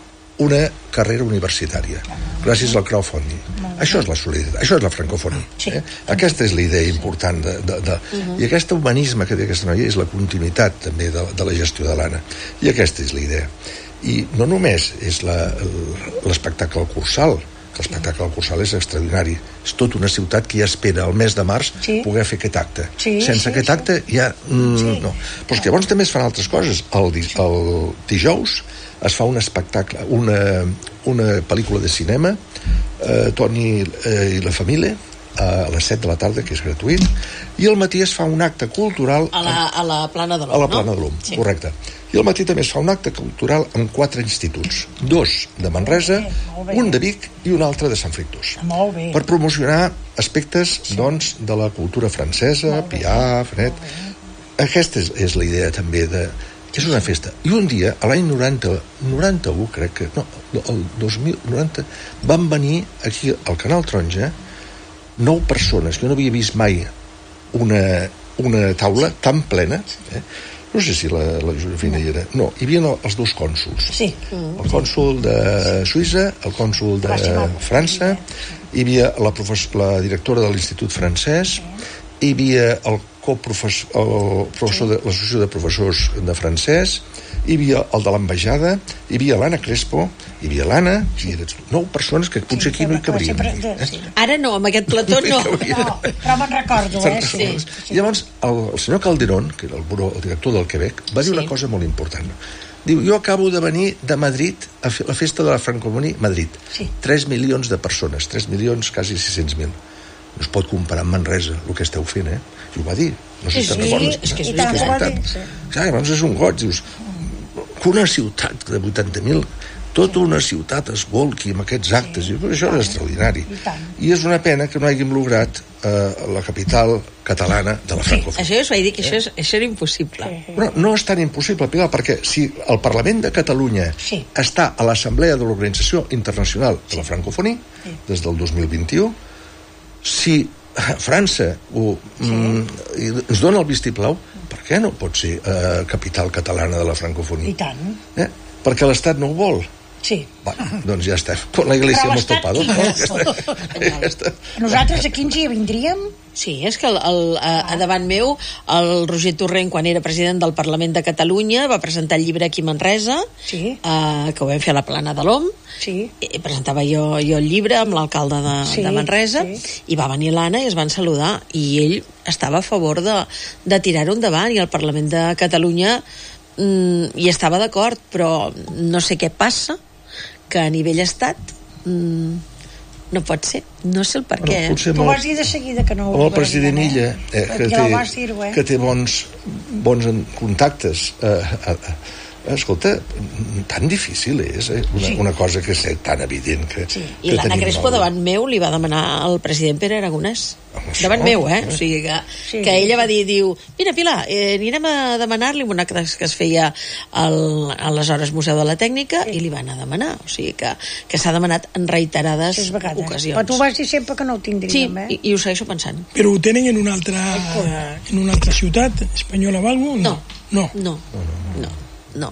una carrera universitària gràcies al crowdfunding. Això és la solidaritat, això és la francofonia. Eh? Aquesta és la idea important de, de, de... Uh-huh. I aquest humanisme que té aquesta noia és la continuïtat també de, de la gestió de l'Anna, i aquesta és la idea. I no només és la, l'espectacle Cursal, que l'espectacle Cursal és extraordinari, és tota una ciutat que ja espera el mes de març sí. poder fer aquest acte. Sí, sense sí, aquest acte sí. ja mm, sí. no. Però és que llavors també es fan altres coses. El, el dijous es fa un espectacle, una, una pel·lícula de cinema, eh, Toni eh, i la família, a les set de la tarda, que és gratuït, i al matí es fa un acte cultural a la, a la Plana de l'Om, a la Plana de l'Om, no? Sí. Correcte. I al matí també es fa un acte cultural amb quatre instituts, dos de Manresa, molt bé, molt bé. Un de Vic i un altre de Sant Fructuós, per promocionar aspectes sí. doncs, de la cultura francesa, Piaf, Net. Aquesta és, és la idea també de... És una festa. I un dia, a l'any noranta, noranta-u, crec que... No, el dos mil noranta, van venir aquí al Canal Taronja nou persones, que jo no havia vist mai una, una taula tan plena, eh? No sé si la, la Josefina hi era. No, hi havia els dos cònsols. Sí. El cònsol de Suïssa, el cònsol de França, hi havia la, professor, la directora de l'Institut Francès, hi havia el coprofessor, el professor de l'Associació de Professors de Francès, hi havia el de l'ambaixada, hi havia l'Anna Crespo, hi havia l'Anna, hi havia nou persones que potser aquí no hi cabrien. Eh? Ara no, amb aquest plató no. No, però me'n recordo, eh? Sí. I llavors el, el senyor Calderón, que era el, buró, el director del Quebec, va dir sí. una cosa molt important. Diu, jo acabo de venir de Madrid a la festa de la francofonia Madrid. Sí. tres milions de persones, tres milions, quasi sis-cents mil. No es pot comparar amb Manresa, el que esteu fent, eh? I ho va dir. No sé si te'n recordes. És que és veritat. Clar, llavors és un goig, dius, que una ciutat de vuitanta mil, tota una ciutat es volqui amb aquests actes, sí. I això és extraordinari. I, I és una pena que no hàgim lograt eh, la capital catalana de la francofonia. Sí, això us vaig dir que eh? això, és, això era impossible. Però no és tan impossible, Pilar, perquè si el Parlament de Catalunya sí. està a l'Assemblea de l'Organització Internacional de la Francofonia sí. des del dos mil vint-i-u, si França ho, sí. mm, ens dona el vistiplau, per què no pot ser eh, capital catalana de la francofonia? I tant. Eh? Perquè l'Estat no ho vol. Sí. Va, doncs ja està. Con la Iglesia hemos topado. No? Ja està. Nosaltres aquí ens hi vindríem? Sí, és que el, el, a, a davant meu el Roger Torrent, quan era president del Parlament de Catalunya, va presentar el llibre aquí a Manresa, sí. eh, que ho vam fer a la Plana de l'Om, sí. I presentava jo, jo el llibre amb l'alcalde de, sí, de Manresa, sí. I va venir l'Anna i es van saludar, i ell estava a favor de, de tirar-ho endavant, i el Parlament de Catalunya mm, hi estava d'acord, però no sé què passa, que a nivell estat mm, no pot ser, no sé el per què. Bueno, tu vas dir de seguida que no ho amb el president Illa, eh, que, ja té, dir, eh? que té bons, bons contactes, eh, eh, escolta, tan difícil és, eh? una, sí. una cosa que és tan evident que, sí. I l'Anna Crespo davant meu li va demanar al president Pere Aragonès, davant meu, eh? O sigui que, sí. que ella va dir, diu, mira Pilar, eh, anirem a demanar-li un acte que es feia al, aleshores Museu de la Tècnica, sí. I li van a demanar, o sigui que, que s'ha demanat en reiterades sí, ocasions. Però tu vas dir sempre que no ho tindríem, sí, eh? I, i ho segueixo pensant. Però ho tenen en una altra, en una altra ciutat espanyola o alguna cosa? No. No. No. No. No.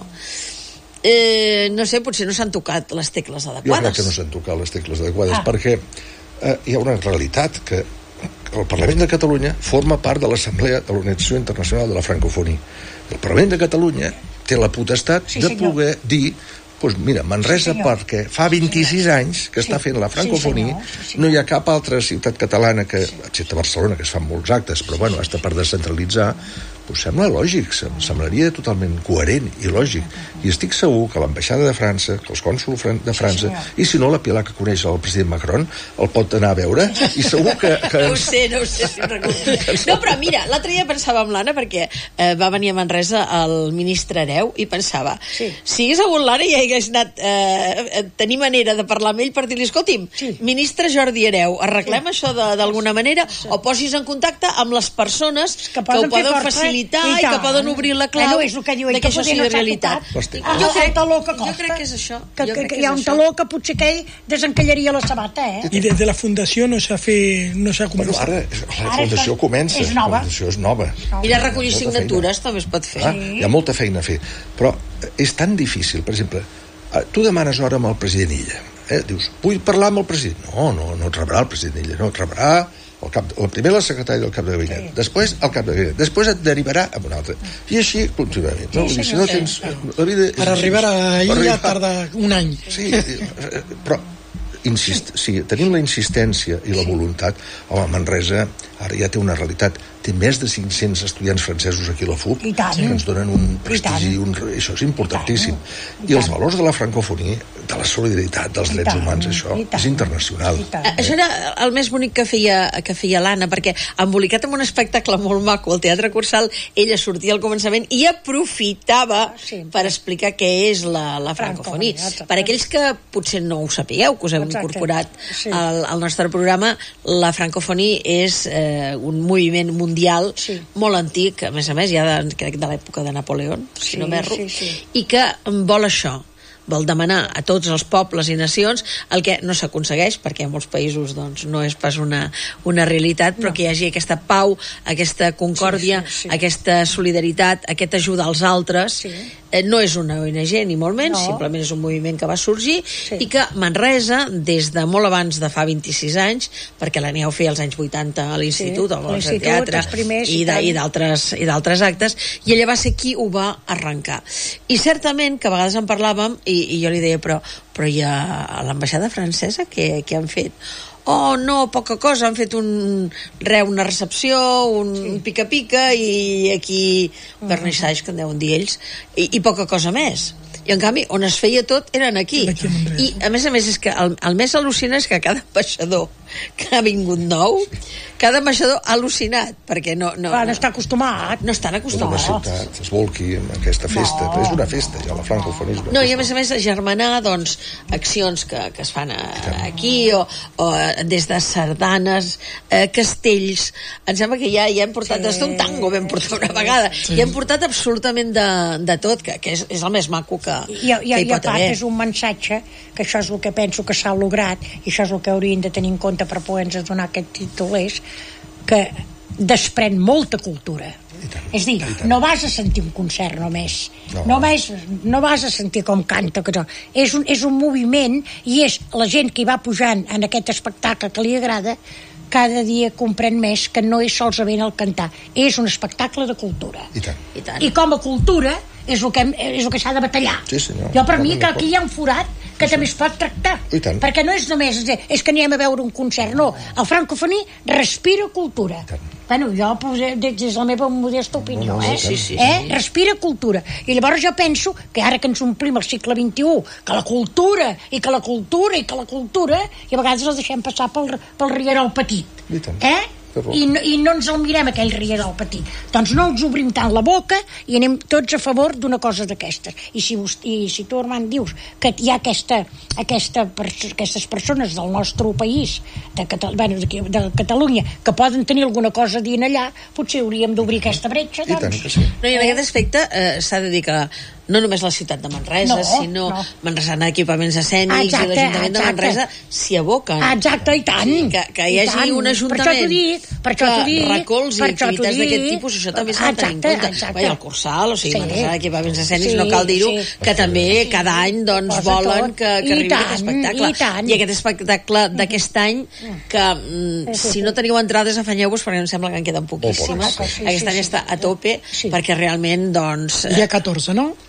Eh, no sé, potser no s'han tocat les tecles adequades. Jo crec que no s'han tocat les tecles adequades, ah. perquè eh, hi ha una realitat que el Parlament de Catalunya forma part de l'Assemblea de l'Organització Internacional de la Francofonia. El Parlament de Catalunya té la potestat sí, de poder dir, doncs mira, Manresa, sí, perquè fa vint-i-sis anys que sí. està fent la francofonia, sí, sí, no hi ha cap altra ciutat catalana, que, excepte Barcelona, que es fan molts actes, però bueno, està per descentralitzar, Pues sembla lògic, sem semblaria totalment coherent i lògic. I estic segur que l'ambaixada de França, que els cònsols de França, sí, i si no la Pilar, que coneix el president Macron, el pot anar a veure, i segur que... que no ho sé, no ho sé si recordo. No, però mira, l'altre dia pensava amb l'Anna, perquè eh, va venir a Manresa el ministre Hereu, i pensava, sí, si hagués hagut l'Anna i hagués anat eh, tenir manera de parlar amb ell per dir-li, escolti'm, sí, ministre Jordi Hereu, arreglem sí, això d'alguna manera, sí, o posis en contacte amb les persones que, que ho poden facilitar i, i que poden obrir la clau bueno, és el que diu ell, que, que això sigui realitat. Ah, jo, crec, taló que costa, jo crec que és això. Que, que, que, que hi ha un taló que potser que ell desencallaria la sabata, eh? I des de la fundació no s'ha fet... No s'ha començat. Bueno, ara la fundació ara comença. És nova. La fundació és nova. Mira, recollir signatures també es pot fer. Ah, sí. Hi ha molta feina a fer. Però és tan difícil, per exemple, tu demanes hora amb el president Illa. Eh? Dius, vull parlar amb el president. No, no, no et rebrà el president Illa, no et rebrà... El, cap, el primer la secretària del cap de gabinet, sí, després el cap de gabinet, després et derivarà a un altre, i així contínuament, no? Sí, I si no tens... La vida és per arribar a Illa tarda un any. Sí, però insist, sí, tenim la insistència i la voluntat. Home, Manresa ara ja té una realitat, té més de cinc-cents estudiants francesos aquí a la F U P, que ens donen un prestigi, un, això és importantíssim. I, I els valors de la francofonia, de la solidaritat, dels drets humans, això és internacional. Això era el més bonic que feia, que feia l'Anna, perquè embolicat amb un espectacle molt maco al Teatre Cursal, ella sortia al començament i aprofitava sí, per explicar què és la, la francofonia. francofonia per aquells que potser no ho sapigueu, que us heu Exacte. incorporat sí. al, al nostre programa, la francofonia és eh, un moviment mundial sí. molt antic, a més a més ja de, crec de l'època de Napoleó, si sí, no m'erro, sí, sí. i que vol això, vol demanar a tots els pobles i nacions el que no s'aconsegueix, perquè en molts països doncs, no és pas una, una realitat, però no. que hi hagi aquesta pau, aquesta concòrdia, sí, sí, sí. aquesta solidaritat, aquesta ajuda als altres. Sí. Eh, no és una O N G, ni molt menys, no. simplement és un moviment que va sorgir sí. i que Manresa, des de molt abans de fa vint-i-sis anys, perquè la Nieu feia als anys vuitanta a l'Institut, sí. al Teatre, i d'altres i d'altres actes, i ella va ser qui ho va arrencar. I certament, que a vegades en parlàvem, i, i jo li deia, però, però hi ha a l'ambaixada francesa què, què han fet? Oh, no, poca cosa, han fet un re, una recepció, un sí. pica-pica, i aquí uh-huh. vernissage, que en deuen dir ells, i, i poca cosa més. I en canvi, on es feia tot eren aquí. aquí I a més a més és que el, el més al·lucinant és que cada ambaixador que ha vingut nou, cada ambaixador ha al·lucinat, perquè no... no, no està acostumat. No estan acostumats. Una ciutat es volqui amb aquesta festa, no. és una festa, ja la francofonia és una No, festa. i a més a més agermanar, doncs, accions que, que es fan a, aquí, o, o des de sardanes, eh, castells, em sembla que ja, ja hem portat, sí. des d'un tango vam portar una vegada, sí. i hem portat absolutament de, de tot, que, que és, és el més maco que, I, i, que hi pot i haver. És un mensatge, que això és el que penso que s'ha lograt, i això és el que haurien de tenir en compte per poder-nos donar aquest títol, és que desprèn molta cultura. És dir, no vas a sentir un concert només, no, no, vas, no vas a sentir com canta, que no. És, un, és un moviment, i és la gent que hi va pujant en aquest espectacle que li agrada, cada dia comprèn més que no és solament el cantar, és un espectacle de cultura. I tant. I, tant. I com a cultura és el que, és el que s'ha de batallar. Sí, senyor. Jo, per mi, que aquí hi ha un forat que sí, també es pot tractar. Perquè no és només, és que anem a veure un concert, no. El francofoní respira cultura. Bueno, jo, des de la meva modesta opinió, no, no, eh? Sí, sí, eh? Sí. Respira cultura. I llavors jo penso que ara que ens omplim el segle vint-i-u, que la cultura, i que la cultura, i que la cultura, i a vegades la deixem passar pel, pel rierol petit. Eh? I no, i no ens el mirem aquell rierol petit, doncs no ens obrim tant la boca i anem tots a favor d'una cosa d'aquestes. I si, i si tu, Armand, dius que hi ha aquesta, aquesta, aquestes persones del nostre país de, Catal bueno, de, de Catalunya que poden tenir alguna cosa a dir allà, potser hauríem d'obrir aquesta bretxa, doncs. I tant que sí. No, i en aquest aspecte eh, s'ha de dir que no només la ciutat de Manresa, no, sinó no. Manresana d'Equipaments Escènics i l'Ajuntament de Manresa s'hi aboquen. Exacte, i tant. Sí, que, que hi hagi un ajuntament per això t'ho dic, que recolzi activitats d'aquest tipus, això també s'ha de tenir en compte. Exacte. El Cursal, o sigui, sí. Manresana d'Equipaments Escènics, sí, no cal dir-ho, sí. que també sí. cada any doncs, Posa volen que, que arribi tant, aquest espectacle. I, I aquest espectacle d'aquest any, que mm, si no teniu entrades, afanyeu-vos, perquè em sembla que en queden poquíssimes. Oh, sí, aquest any està a tope, sí. perquè realment, doncs... Hi ha catorze, no?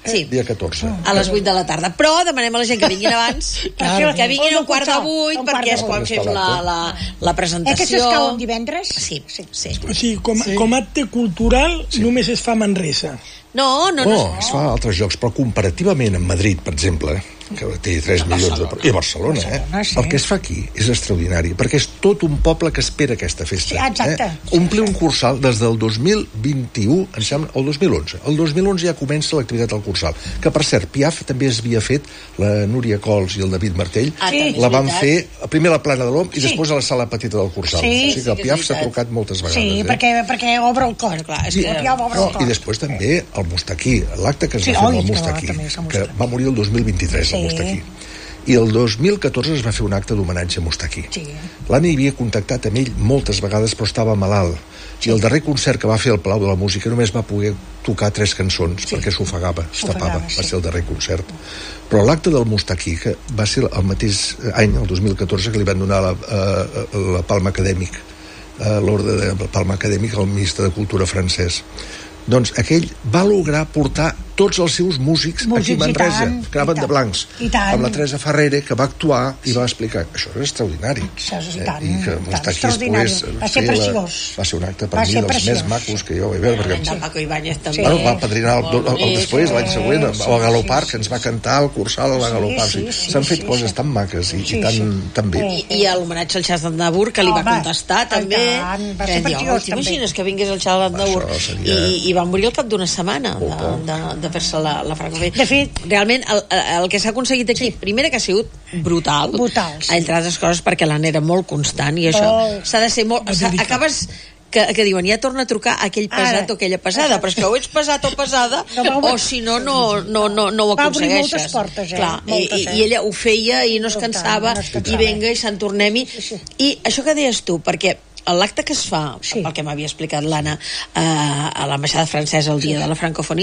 Sí. Dia catorze. A les vuit de la tarda. Però demanem a la gent que vinguin abans, Claro. que vinguin a un quart de vuit, Un quart perquè de es vuit. pot fer la, la, la Eh, que presentació. s'escau un divendres? Sí, sí, sí. O sigui, com, com a acte cultural sí. només es fa a Manresa. No, no, no. Oh, es fa a altres llocs, però comparativament amb Madrid, per exemple, que té tres milions de... I a Barcelona, eh? Barcelona, sí. El que es fa aquí és extraordinari, perquè és tot un poble que espera aquesta festa. Sí, exacte. Eh? Omplir un cursal des del dos mil vint-i-u, em sembla, el dos mil onze. El dos mil onze ja comença l'activitat al cursal, que per cert, Piaf també es havia fet, la Núria Cols i el David Martell, Ah, Sí. la van fer primer a la Plana de l'Om i Sí. després a la sala petita del cursal. Sí. O sigui que Sí, el que és Piaf s'ha veritat. trucat moltes vegades. Sí, eh? perquè, perquè obre el cor. Clar, és I, que- ja obre el No, cor. i després també el Mustaquí, l'acte que es Sí, va fer oi, amb el que Mustaquí, també és el que Mustaquí. va morir el dos mil vint-i-tres, el Sí. Mustaquí. I el dos mil catorze es va fer un acte d'homenatge a Mustaquí. Sí. L'Anna hi havia contactat amb ell moltes vegades, però estava malalt. Sí. I el darrer concert que va fer al Palau de la Música només va poder tocar tres cançons, sí. perquè s'ofegava, es S'ofegava, tapava, sí. va ser el darrer concert. Però l'acte del Mustaquí, que va ser el mateix any, el dos mil catorze, que li van donar la, uh, la Palma Acadèmic, uh, l'ordre de la Palma Acadèmic al ministre de Cultura francès. Doncs aquell va lograr portar tots els seus músics, Músics, aquí a Manresa, i tant, que anaven i de tant, blancs, i tant. amb la Teresa Ferrere, que va actuar i va explicar. Això és extraordinari. Això és, i Eh, tant, I que i tant, Mustaquí es extraordinari. pogués Va ser fer la- preciós. Va ser un acte per Va mi ser dels preciós. més macos que jo vaig veure, perquè El Paco Ibáñez també. Bueno, va padrinar el, el, el, Molt després, l'any bonic. següent, sí, el Galopar, sí, que ens va cantar al cursal a la Sí, Galopar. sí, Sí, sí, S'han fet sí, coses sí. tan maques i, Sí, i tan, sí. tan bé. I, i a l'homenatge al Charles Aznavour, que li va Home, contestar i també. tant, va Que ser diu, preciós, t'imagines també. que vingués el Charles Aznavour Això seria- i, i va morir al cap d'una setmana de, poc. de, de fer-se la, la francofonia. De fet- realment el, el que s'ha aconseguit aquí, primera que ha sigut brutal, Brutal, sí. entre altres coses perquè l'Anna era molt constant i això Molt. s'ha de ser molt... s'ha- Acabes que, que diuen, ja torna a trucar aquell pesat Ara. o aquella pesada, però és que o ets pesat o pesada, No, va- o si no, no, no, no, no ho Va obrir aconsegueixes. moltes portes, eh? Clar, i, Moltes, i, eh? i ella ho feia i no es Tant, cansava, no es i cansava. venga, i se'n tornem-hi. sí. I això que deies tu, perquè l'acte que es fa, Sí. pel que m'havia explicat l'Anna, eh, a l'ambaixada francesa el dia de la francofonia,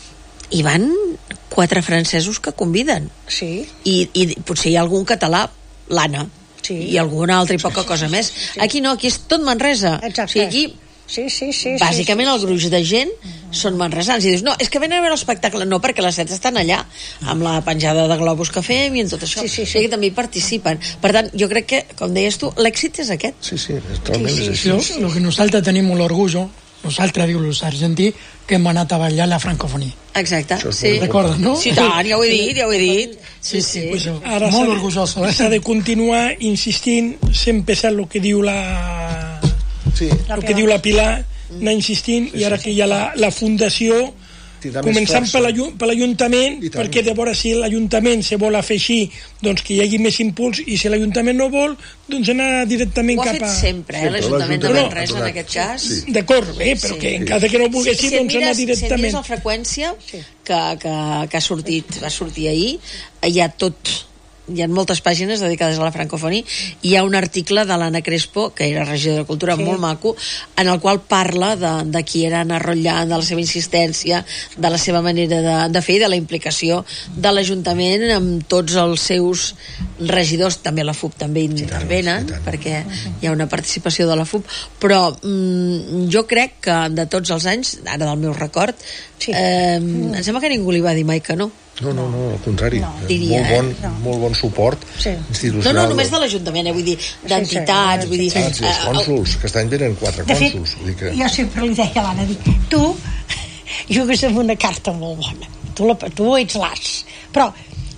hi van quatre francesos que conviden. Sí. I, i potser hi ha algun català, l'Anna, Sí. i alguna altra i poca cosa més. Aquí no, aquí és tot Manresa. Exacte. O sigui, aquí Sí, sí, sí. bàsicament sí, el gruix de gent són manresans i dius, no, és que venen a veure l'espectacle no, perquè les set estan allà amb la penjada de globus que fem i en tot això. Sí, sí, sí. O sigui que també hi participen. Per tant, jo crec que, com deies tu, l'èxit és aquest. Sí, sí, realment Sí, és sí, així. Lo, lo que nosaltres tenim molt orgullo, nosaltres, diu els argentí, que hem anat a ballar la francofonia. Exacte, Això és sí. molt Recordes, no? Sí, tant, ja ho he dit, ja ho he dit. Sí, sí. Pues jo, Ara molt s'ha de- orgulloso. Eh? S'ha de continuar insistint, sempre pesat el que diu la, Sí. el que diu la Pilar, anar insistint, i ara que hi ha la, la fundació, Tindrà més començant força. per l'Ajuntament, per l'Ajuntament I tant. perquè de veure si l'Ajuntament se vol fer així, doncs que hi hagi més impuls, i si l'Ajuntament no vol, doncs anar directament Ho ha cap fet a... sempre, eh, Sempre, l'Ajuntament de l'Ajuntament Manresa, ha en donat- aquest cas. Sí. D'acord, bé, però Sí. que en cas de que no volguessin, si, si et doncs anar mires, si et directament. mires la freqüència que, que, que ha sortit, va sortir ahir, hi ha tot, hi ha moltes pàgines dedicades a la francofonia, i hi ha un article de l'Anna Crespo, que era regidora de Cultura, sí. molt maco, en el qual parla de, de qui era Anna Rotllant, de la seva insistència, de la seva manera de, de fer i de la implicació de l'Ajuntament amb tots els seus regidors, també la F U P també intervenen, sí, tant. perquè hi ha una participació de la F U P, però mm, jo crec que de tots els anys, ara del meu record, Sí. eh, em sembla que ningú li va dir mai que no. No, no, no, al contrari. No. Eh, Diria, molt, bon, eh? molt bon suport Sí. No, institucional. no, només de l'Ajuntament, eh, vull dir, d'entitats, sí, vull dir... Ah, sí, els eh, cònsols, que aquest any venen quatre De fet, cònsols. Vull dir que... jo sempre li deia a l'Anna, dic, tu jugues amb una carta molt bona, tu, la, tu ets l'as, però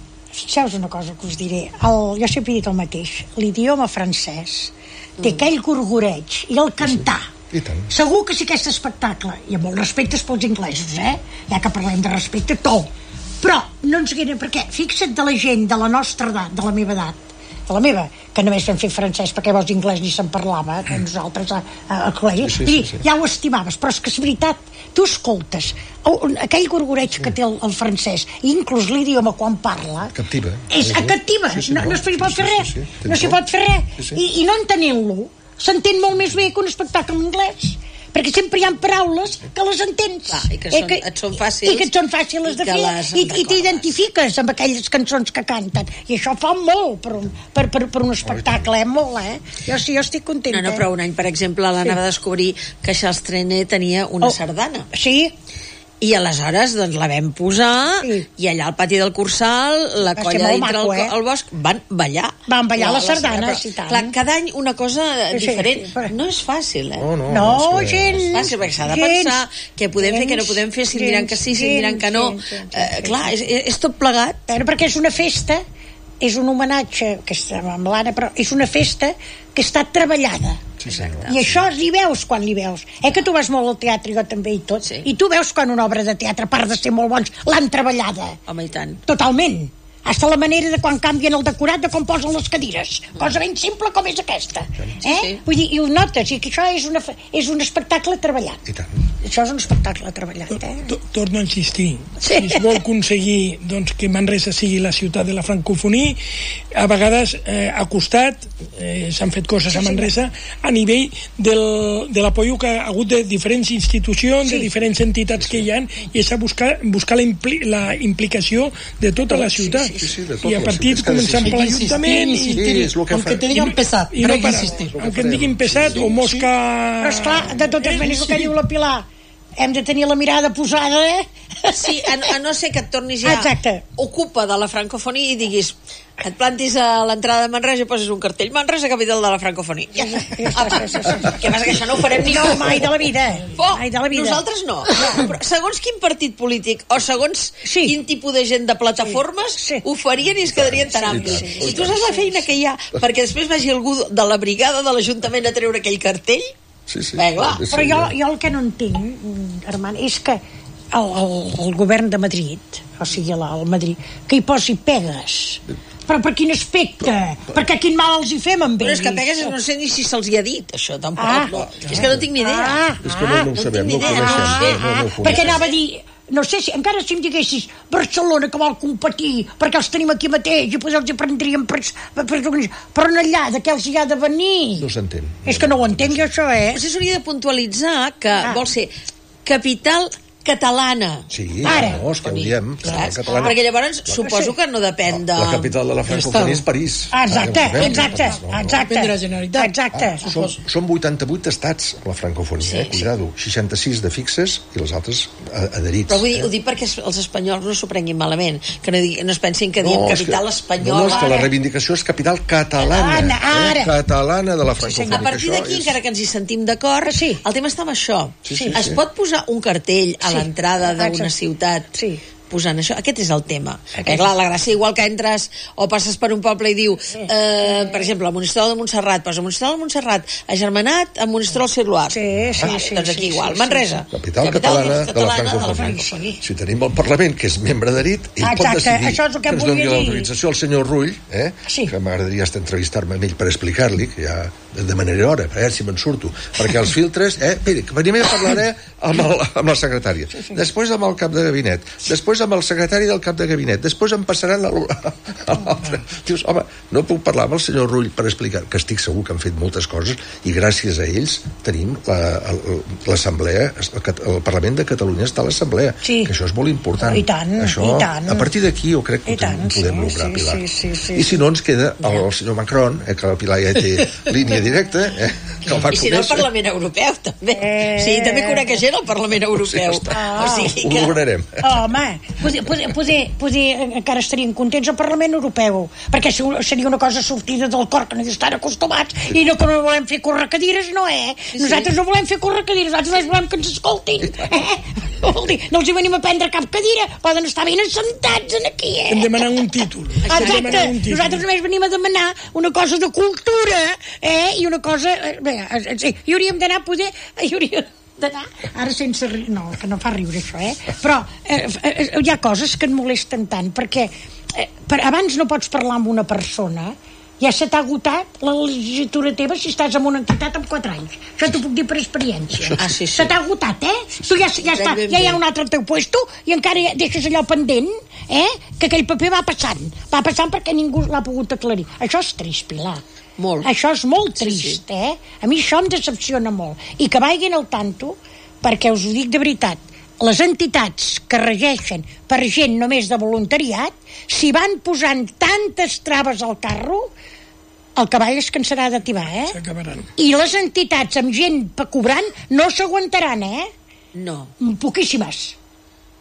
saps una cosa que us diré, el, jo sempre he dit el mateix, l'idioma francès té Mm. aquell gorgoreig i el cantar. I tant. Segur que si aquest espectacle, i amb molt respecte pels inglesos, eh? Ja que parlem de respecte, tot. Però no ens guiarem, perquè fixa't de la gent de la nostra edat, de la meva edat, de la meva, que només vam fer francès perquè llavors inglès ni se'n parlava, que nosaltres a, a, al col·legi, Sí, sí, i sí, sí. ja ho estimaves, però és que és veritat, tu escoltes el- aquell gorgoreig que té el, el francès, i inclús l'idioma quan parla, Captiva. és Sí, sí. captiva, Sí, sí, no, no. no es pot Sí, fer sí, res, sí, sí. no s'hi Tens pot fer res, Sí, sí. I, i no entenent-lo s'entén molt més bé que un espectacle en anglès, perquè sempre hi ha paraules que les entens. Clar, i que són- et són fàcils, I que et són fàcils i de que fer, les i, i recordes. t'identifiques amb aquelles cançons que canten. I això fa molt per un, per, per, per un espectacle, eh? Molt, eh? Jo sí, jo estic contenta. No, no, però un any, per exemple, l'Anna Sí. va descobrir que Charles Trenet tenia una Oh. sardana. Sí, I aleshores doncs la vam posar sí. i allà al pati del Cursal la va colla dintre maco, el, eh? el bosc van ballar van ballar la, les sardanes però, i tant. Clar, cada any una cosa sí, diferent sí, però... no és fàcil eh? no, no, no, no és que... gens és fàcil perquè s'ha de gens, pensar què podem gens, fer, què no podem fer, si em diran que sí, si em diran que no gens, gens, eh, gens, clar, és, és tot plegat però perquè és una festa, és un homenatge que està amb l'Anna, però és una festa que està treballada. Sí, exacte. I això li veus quan li veus. Eh que tu vas molt al teatre, jo també i tot, sí. I tu veus quan una obra de teatre, a part de ser molt bons, l'han treballada. Home, i tant. Totalment. Hasta la manera de quan canvien el decorat, de com posen les cadires. Cosa ben simple com és aquesta. Eh? Sí, sí. Vull dir, i ho notes, i que això és, una, és un espectacle treballat. I tant. Això és un espectacle treballat, eh? Torno a insistir. Sí. Si es vol aconseguir doncs, que Manresa sigui la ciutat de la francofonia, a vegades eh, ha costat, eh, s'han fet coses sí, a Manresa, sí. a nivell del, de l'apoyo que ha hagut de diferents institucions, sí. de diferents entitats sí, sí. que hi ha, i és a buscar, buscar la, impli, la implicació de tota la ciutat. Sí, sí, sí, de I a partir començant per l'Ajuntament, aunque te digan pesat, i no para, aunque et diguin pesat o mosca... Però esclar, de totes maneres el que diu la Pilar, hem de tenir la mirada posada, eh? Sí, a, a no ser que et tornis ja Exacte. ocupa de la francofonia i diguis, et plantis a l'entrada de Manresa i poses un cartell, Manresa, capital de la francofonia. Ja. Apa. Què passa, que això no ho farem ningú? No, mai de la vida. Oh, mai de la vida. Nosaltres no. Però segons quin partit polític o segons sí. quin tipus de gent de plataformes sí. Sí. ho farien i es quedarien tan amplis. Sí, sí, sí. I tu saps la feina que hi ha perquè després vagi algú de la brigada de l'Ajuntament a treure aquell cartell? Sí, sí. Bé, clar. Però jo, jo el que no entenc, Armand, és que el, el, el govern de Madrid, o sigui, el, el Madrid, que hi posi pegues. Però per quin aspecte? Perquè quin mal els hi fem amb ells? Però és que pegues no sé ni si se'ls hi ha dit, això, tampoc. Ah, no. És que no tinc ni idea. Ah, és que no, no ho sabem, no ho coneixem. Ah, no, no, no ah, perquè anava a dir... No sé si, encara si em diguessis Barcelona que vol competir perquè els tenim aquí mateix i potser els hi prendríem per, per, per, però en allà de què els hi ha de venir? No s'entén. És que no ho entenc jo això, eh? Potser s'hauria de puntualitzar que ah. vol ser capital catalana. Sí, ara. No, és que ho diem. Catalana. Perquè llavors suposo que no depèn de... La capital de la francofonia és París. Exacte, exacte, exacte. Exacte. Són, són vuitanta-vuit estats la francofonia, sí, eh? Cuidado. seixanta-sis de fixes i els altres adherits. Però vull dir, ho dic perquè els espanyols no s'ho prenguin malament, que no, digui, no es pensin que diem no, capital que, espanyola. No, no, és que la reivindicació és capital catalana. Ara. Eh? Catalana de la francofonia. A partir d'aquí, encara que ens hi sentim d'acord, sí. el tema està amb això. Sí, sí, es sí. pot posar un cartell a sí. l'entrada d'una ciutat sí. posant això, aquest és el tema. Eh, clar, la gràcia, igual que entres o passes per un poble i diu, eh, per exemple, el Monistrol de Montserrat, posa Monistrol de Montserrat, agermanat amb Monistrol Circular. Sí, sí, ah, sí. Doncs aquí sí, igual, sí, Manresa. Sí, capital, capital catalana, catalana de la francofonia. Sí, sí. Si tenim el Parlament, que és membre adherit, ell exacte, pot decidir això és el que, que ens doni l'autorització al senyor Rull, eh? sí. que m'agradaria entrevistar-me amb ell per explicar-li, que ja demanaré hora, a veure si me'n surto, perquè els filtres, eh? Mira, primer parlaré amb, el, amb la secretària, sí, sí. després amb el cap de gabinet, després amb el secretari del cap de gabinet, després em passaran a l'altre. Dius, home, no puc parlar amb el senyor Rull per explicar, que estic segur que han fet moltes coses i gràcies a ells tenim l'assemblea, el Parlament de Catalunya està a l'assemblea, sí. que això és molt important. I tant, això, i tant. A partir d'aquí jo crec que ho podem sí, lograr, sí, Pilar. Sí, sí, sí, I si no ens queda el, el senyor Macron, eh, que la Pilar ja té línia directa, eh, que el va I si no el Parlament Europeu, també. Eh... Sí, també conec gent al Parlament Europeu. Sí, ah. o sigui que... Ho lograrem. Home, poder, poder, poder, poder, encara estarien contents al Parlament Europeu, perquè seria una cosa sortida del cor, que no hi estan acostumats, sí. i no que no volem fer correcadires, no, eh? Sí, nosaltres sí. no volem fer correcadires, nosaltres volem que ens escoltin. Eh? Vol dir, no els hi venim a prendre cap cadira, poden estar ben assentats en aquí, eh? Em demanen un títol. Exacte, un títol. Nosaltres només venim a demanar una cosa de cultura, eh? I una cosa... Bé, sí, hi hauríem d'anar a poder... Hi hauríem d'anar... Ara sense... Ri... No, que no fa riure això, eh? Però eh, eh, hi ha coses que et molesten tant, perquè eh, per, abans no pots parlar amb una persona, ja se t'ha agotat la legislatura teva si estàs en una entitat amb quatre anys. Això t'ho puc dir per experiència. Ah, sí, sí. Se t'ha agotat, eh? Tu ja, ja, està, ja hi ha un altre al teu puesto i encara deixes allò pendent, eh? Que aquell paper va passant. Va passant perquè ningú l'ha pogut aclarir. Això és trist, Pilar. Molt. Això és molt trist, sí, sí. eh? A mi això em decepciona molt. I que vagin al tanto, perquè us ho dic de veritat, les entitats que regeixen per gent només de voluntariat, si van posant tantes traves al carro, el cavall es cansarà de tibar, eh? S'acabaran. I les entitats amb gent cobrant no s'aguantaran, eh? No. Poquíssimes.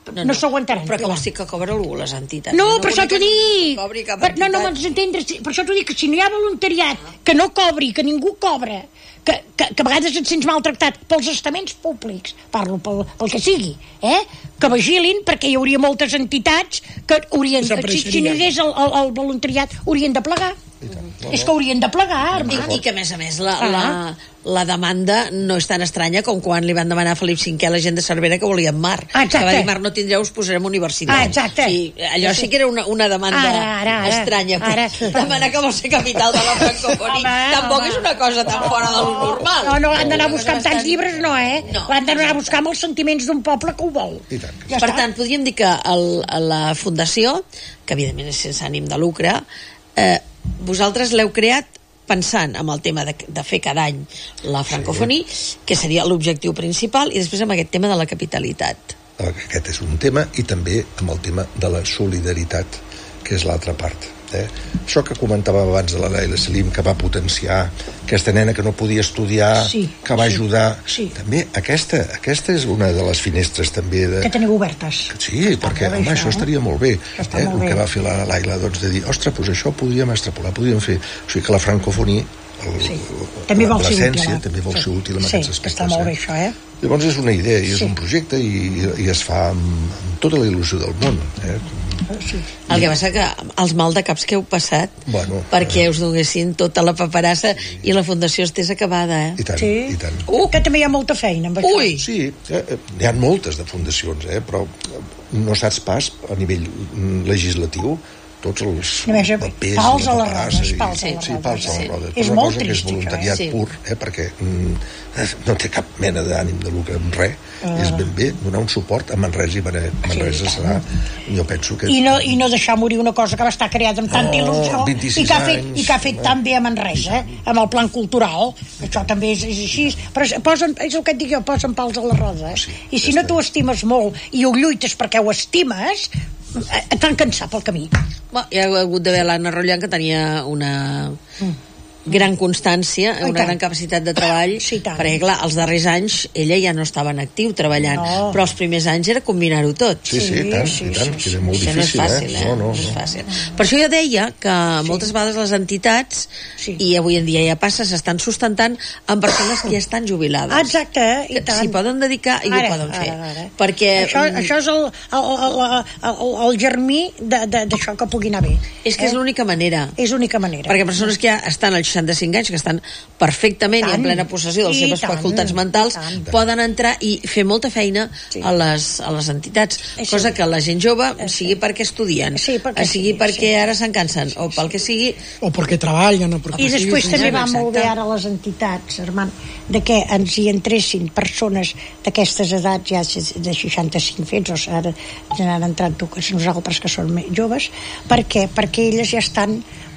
no, no s'aguantaran. Però que vols dir que cobra algú, les entitats? No, per això t'ho dic. Per, no, no m'has entendre. Per això t'ho dic, que si no hi ha voluntariat, que no cobri, que ningú cobra, que, que, que a vegades et sents maltractat pels estaments públics, parlo pel, pel que sigui, eh? Que vigilin, perquè hi hauria moltes entitats que haurien, si, si no hi hagués el, el, el voluntariat, haurien de plegar. No, és que haurien de plegar, I, i que a més a més la, ah. la, la demanda no és tan estranya com quan li van demanar a Felip cinquè a la gent de Cervera que volien mar, ah, que va dir mar no tindreu, us posarem universitat. Ah, exacte. Sí, allò sí que era una, una demanda ara, ara, ara, estranya, ara, demanar que vol ser capital de la francofonia tampoc home. És una cosa tan fora de lo normal. No, no, han d'anar a buscar amb tants llibres, no, eh? No. Han d'anar a buscar amb els sentiments d'un poble que ho vol. Ja per tant, podríem dir que el, la fundació, que evidentment és sense ànim de lucre, eh, vosaltres l'heu creat pensant en el tema de, de fer cada any la francofonia, sí. que seria l'objectiu principal, i després amb aquest tema de la capitalitat. Aquest és un tema, i també amb el tema de la solidaritat, que és l'altra part. Eh? Això que comentàvem abans de la Laila Selim, que va potenciar aquesta nena que no podia estudiar, sí, que va sí, ajudar, sí. també aquesta, aquesta és una de les finestres també de... que teniu obertes. Sí, està perquè home, això, això estaria molt bé, eh? molt el bé. Que va fer la Laila, doncs, de dir, ostres, doncs això podríem extrapolar, podríem fer, o sigui que la francofonia el, sí. també vol ser útil, també vol sí. ser útil en sí, aquests aspectes. Està molt bé eh? això, eh? Llavors és una idea i és sí. un projecte i, i es fa amb, amb tota la il·lusió del món, eh? Sí. El que passa que els mal de caps que heu passat bueno, perquè eh, us donessin tota la paperassa sí. i la fundació estés acabada, eh? I tant, sí. i tant. Uh, que també hi ha molta feina amb això. Ui! Sí, eh, hi ha moltes de fundacions, eh, però no saps pas a nivell legislatiu tots els papers pals a les rodes, pals sí, a les sí, pals a les rodes. És una molt cosa trist, que és voluntariat sí. pur, eh, perquè mm, no té cap mena d'ànim de lucre en res, uh. és ben bé donar un suport a Manresa i Manresa sí, serà, jo penso que... I no, i no deixar morir una cosa que va estar creada amb tanta no, il·lusió i que ha fet, anys, i que ha fet tan bé a Manresa, eh, amb el plan cultural, això també és, és així, però posen, és el que et dic jo, posen pals a la roda, eh? Sí, i si no t'ho estimes molt i ho lluites perquè ho estimes, et fan cansar pel camí. Bueno, hi ha hagut d'haver l'Anna Rotllan, que tenia una mm. gran constància, oh, una gran capacitat de treball, sí, perquè clar, els darrers anys ella ja no estava en actiu treballant, no. però els primers anys era combinar-ho tot. Sí, sí, sí, tant, sí, i tant, sí, que era molt difícil, no és fàcil, eh? No, no, no és no. fàcil. Per això jo deia que sí. moltes vegades les entitats, sí. i avui en dia ja passa, s'estan sustentant amb persones que ja estan jubilades. Exacte, i tant. S'hi poden dedicar i ara, ho poden fer. Ara, ara. Perquè... Això, això és el, el, el, el, el germí d'això que pugui anar bé. És que eh? és l'única manera. És l'única manera. Perquè persones que ja estan als seixanta-cinc anys, que estan perfectament tant, i en plena possessió de les seves tant, facultats mentals, tant. Poden entrar i fer molta feina sí. a, les, a les entitats, sí. cosa que la gent jove sí. sigui perquè estudien, sí, perquè sigui sí, perquè sí. ara se'n cansen, sí, sí. o pel que sigui, o perquè treballen, o perquè i després sí, també va exacte. Molt bé ara les entitats, Armand, de que ens hi entressin persones d'aquestes edats ja de seixanta-cinc fets, o ara ja n'han entrat dues nosaltres que són joves. Per què? Perquè elles ja estan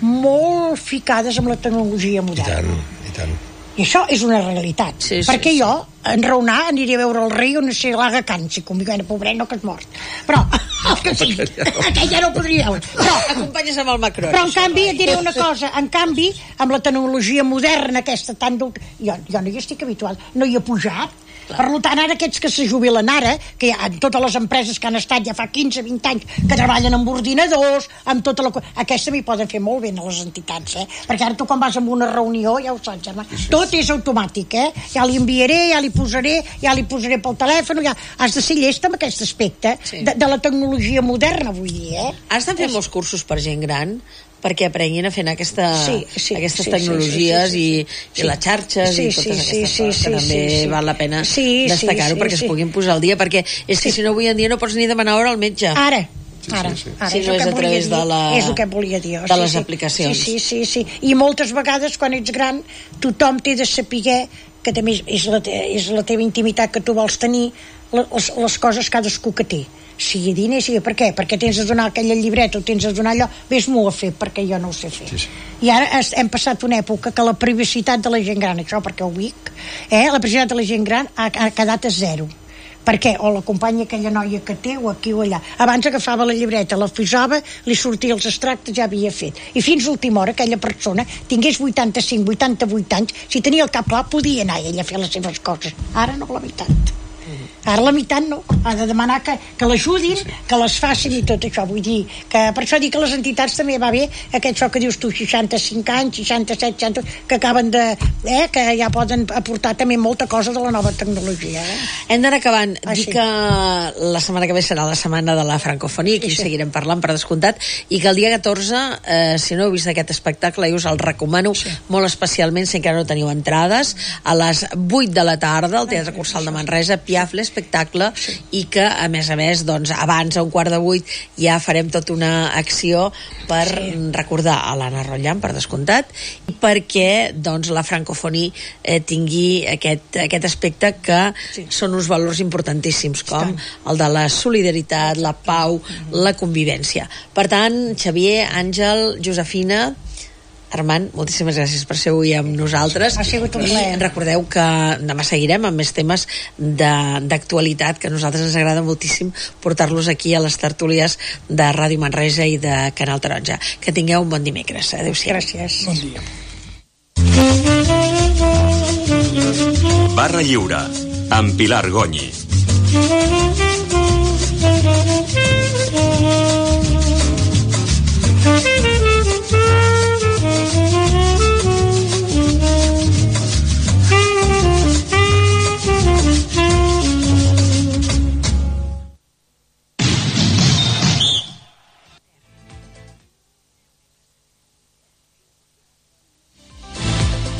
molt ficades amb la tecnologia moderna. I tant, i tant. I això és una realitat. Sí, sí, perquè sí. jo, en raonar, aniré a veure el rei o no sé, l'Aga Khan, si convic, bueno, pobret, no que és mort. Però, el que sí, aquell ja no ho podria veure. Però, acompanyes amb el Macron. Però, en canvi, et diré una cosa, en canvi, amb la tecnologia moderna aquesta, tan jo, jo no hi estic habitual, no hi he pujat. Clar. Per tant, ara aquests que se jubilen ara, que hi ha totes les empreses que han estat ja fa quinze vint anys, que treballen amb ordinadors, amb tota la... Aquesta m'hi poden fer molt bé a les entitats, eh? Perquè ara tu quan vas a una reunió, ja ho saps, germà, tot és automàtic, eh? Ja li enviaré, ja li posaré, ja li posaré pel telèfon, ja... Has de ser llest amb aquest aspecte sí. de, de la tecnologia moderna, vull dir, eh? Ara estan fent és... molts cursos per gent gran, perquè aprenguin a fer aquesta, sí, sí, aquestes sí, tecnologies sí, sí, sí, sí. I, i les xarxes sí, i totes sí, aquestes sí, coses sí, que també sí, sí. val la pena sí, destacar-ho sí, perquè sí. es puguin posar al dia, perquè és que sí. si no avui en dia no pots ni demanar hora al metge. Ara, sí, ara, sí, sí. ara si no és, és a través de, la, és el que volia dir, de sí, les sí. aplicacions. Sí, sí, sí, sí. I moltes vegades quan ets gran tothom té de saber que també és la, és la teva intimitat que tu vols tenir, les, les coses cadascú que té, sigui diner, sigui per què? Perquè tens de donar aquella llibreta o tens de donar allò, vés-m'ho a fer perquè jo no ho sé fer. Sí, sí. I ara hem passat una època que la privacitat de la gent gran, això perquè ho dic, eh, la privacitat de la gent gran ha, ha quedat a zero. Per què? O l'acompanya aquella noia que té o aquí o allà. Abans agafava la llibreta, la posava, li sortia els extractes, ja havia fet. I fins a última hora aquella persona tingués vuitanta-cinc, vuitanta-vuit anys, si tenia el cap clar podia anar ella a fer les seves coses. Ara no, la veritat. Ara la meitat no, ha de demanar que, que l'ajudin, que les facin i tot això, vull dir, que per això dic que les entitats també va bé, aquest so que dius tu, seixanta-cinc anys, seixanta-set, seixanta, que acaben de, eh, que ja poden aportar també molta cosa de la nova tecnologia. Eh? Hem d'anar acabant, ah, dir sí. que la setmana que ve serà la setmana de la francofonia, que sí, sí. seguirem parlant per descomptat, i que el dia catorze, eh, si no heu vist aquest espectacle, jo us el recomano sí. molt especialment, si encara no teniu entrades, a les vuit de la tarda al Teatre Cursal de Manresa, Piaf l'espectacle, sí. i que a més a més doncs, abans a un quart de vuit ja farem tota una acció per sí. recordar a l'Anna Rotllan, per descomptat, i perquè doncs, la francofonia eh, tingui aquest, aquest aspecte que sí. són uns valors importantíssims com el de la solidaritat, la pau, la convivència. Per tant, Xavier, Àngel, Josefina, Armand, moltíssimes gràcies per ser avui amb nosaltres. Ha sigut un plaer. I recordeu que demà seguirem amb més temes d'actualitat, que a nosaltres ens agrada moltíssim portar-los aquí a les tertúlies de Ràdio Manresa i de Canal Taronja. Que tingueu un bon dimecres. Adéu-siau. Gràcies. Bon dia. Barra Lliure, amb Pilar Gonyi.